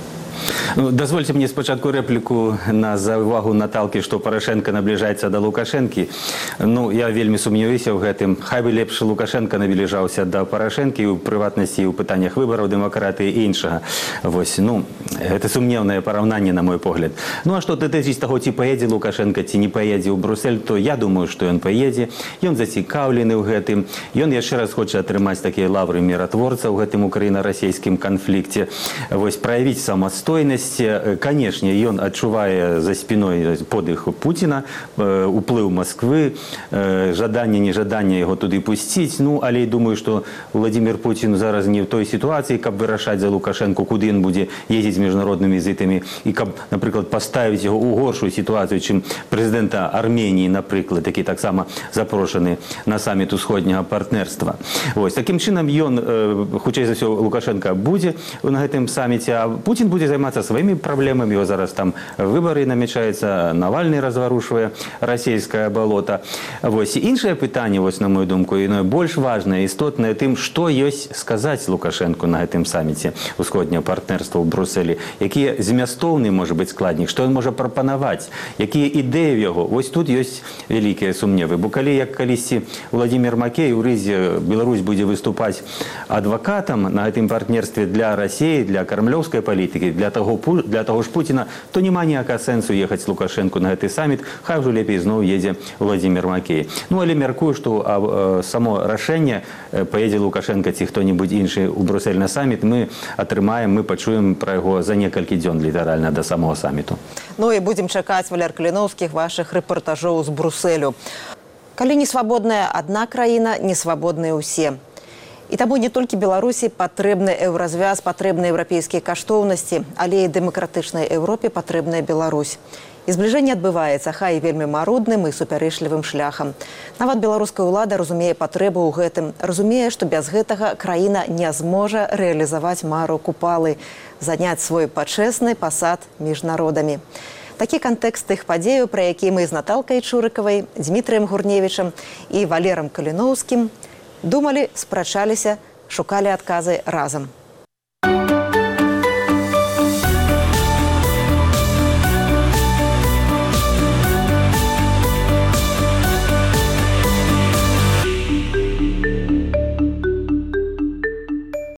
Дозвольте мне спочатку репліку на заувагу Наталки, што Порошенко набліжаецца да Лукашэнкі. Ну, я вельмі сумняваюся ў гэтым. Хай бы лепш Лукашенко набліжаўся да Порошенкі ў прыватнасці, ў пытаннях выбараў, дэмакратыі і іншага. Вось, ну, гэта сумнеўнае параўнанне, на мой погляд. Ну, а што датычыць таго, ці паедзе Лукашенко, ці не паедзе ў Брюссель, то я думаю, што ён паедзе. Ён зацікаўлены ў гэтым. Ён яшчэ раз хоча атрымаць такія лавры міратворца ў гэтым украіна-расійскім канфлікце. Вось, праявіць самастойнасць. Конечно, ён адчувае за спиной подых Путина, уплыў Москвы, жаданне, нежаданне яго туды пусціць. Ну, але думаю, што Владимир Путин зараз не в той ситуації, каб вырашаць за Лукашенко, куды ён будзе ездзіць з міжнароднымі візітамі, і каб, напрыклад, паставіць яго ў горшую сітуацыю, чым прэзідэнта Арменіі, напрыклад, які таксама запрошаны на саміт усходняга партнерства. Вось, такім чынам ён, хутчэй за ўсё, Лукашенко будзе на гэтым саміце, а Путин будзе займацца своими проблемами. Его зараз там выборы намечаются, Навальный разварушивая российское болото. Вось. Іншае пытанне, вось, на мою думку, і больш важнае, істотнае тым, што ёсць сказаць Лукашенку на гэтым саміце усходняга партнерства ў Брюсселі, якія змястоўны можа быць складнік, што ён можа прапанаваць, якія ідэі ў яго. Вось тут ёсць вялікія сумневы. Бо калі, як калісьці Владимир Макей у Рызе, Беларусь будзе выступаць адвакатам на гэтым партнерстве для России, для кремлёўскай палітыкі, для того ж Путина, то няма ніякага сэнсу ехаць Лукашенко на гэты саміт, хай ужо лепей зноў едзе Владимир Макей. Ну, але мяркую, што само рашэнне, паедзе Лукашенко ці хто-небудзь іншы ў Брюссель на саміт, мы атрымаем, мы пачуем пра яго ўсяго за некалькі дзён літаральна да самого саміту. Ну і будзем чакаць, Валер Каліноўскі, вашых рэпартажоў з Брусэлю. Калі не свабодная адна краіна, не свабодныя ўсе. І таму не толькі Беларусі патрэбны еўразвяз, патрэбны еўрапейскія каштоўнасці, але і дэмакратычнай Еўропе патрэбная Беларусь. І збліжэнне адбываецца, хай і вельмі марудным і супярэчлівым шляхам. Нават беларуская ўлада разумее патрэбу ў гэтым, разумее, што без гэтага краіна не зможа рэалізаваць мару Купалы, заняць свой пачэсны пасад між народамі. Такі кантэкст тых падзеяў, пра які мы з Наталкай Чурыкавай, Дмітрыем Гурневічам і Валерам Каліноўскім думалі, спрачаліся, шукалі адказы разам.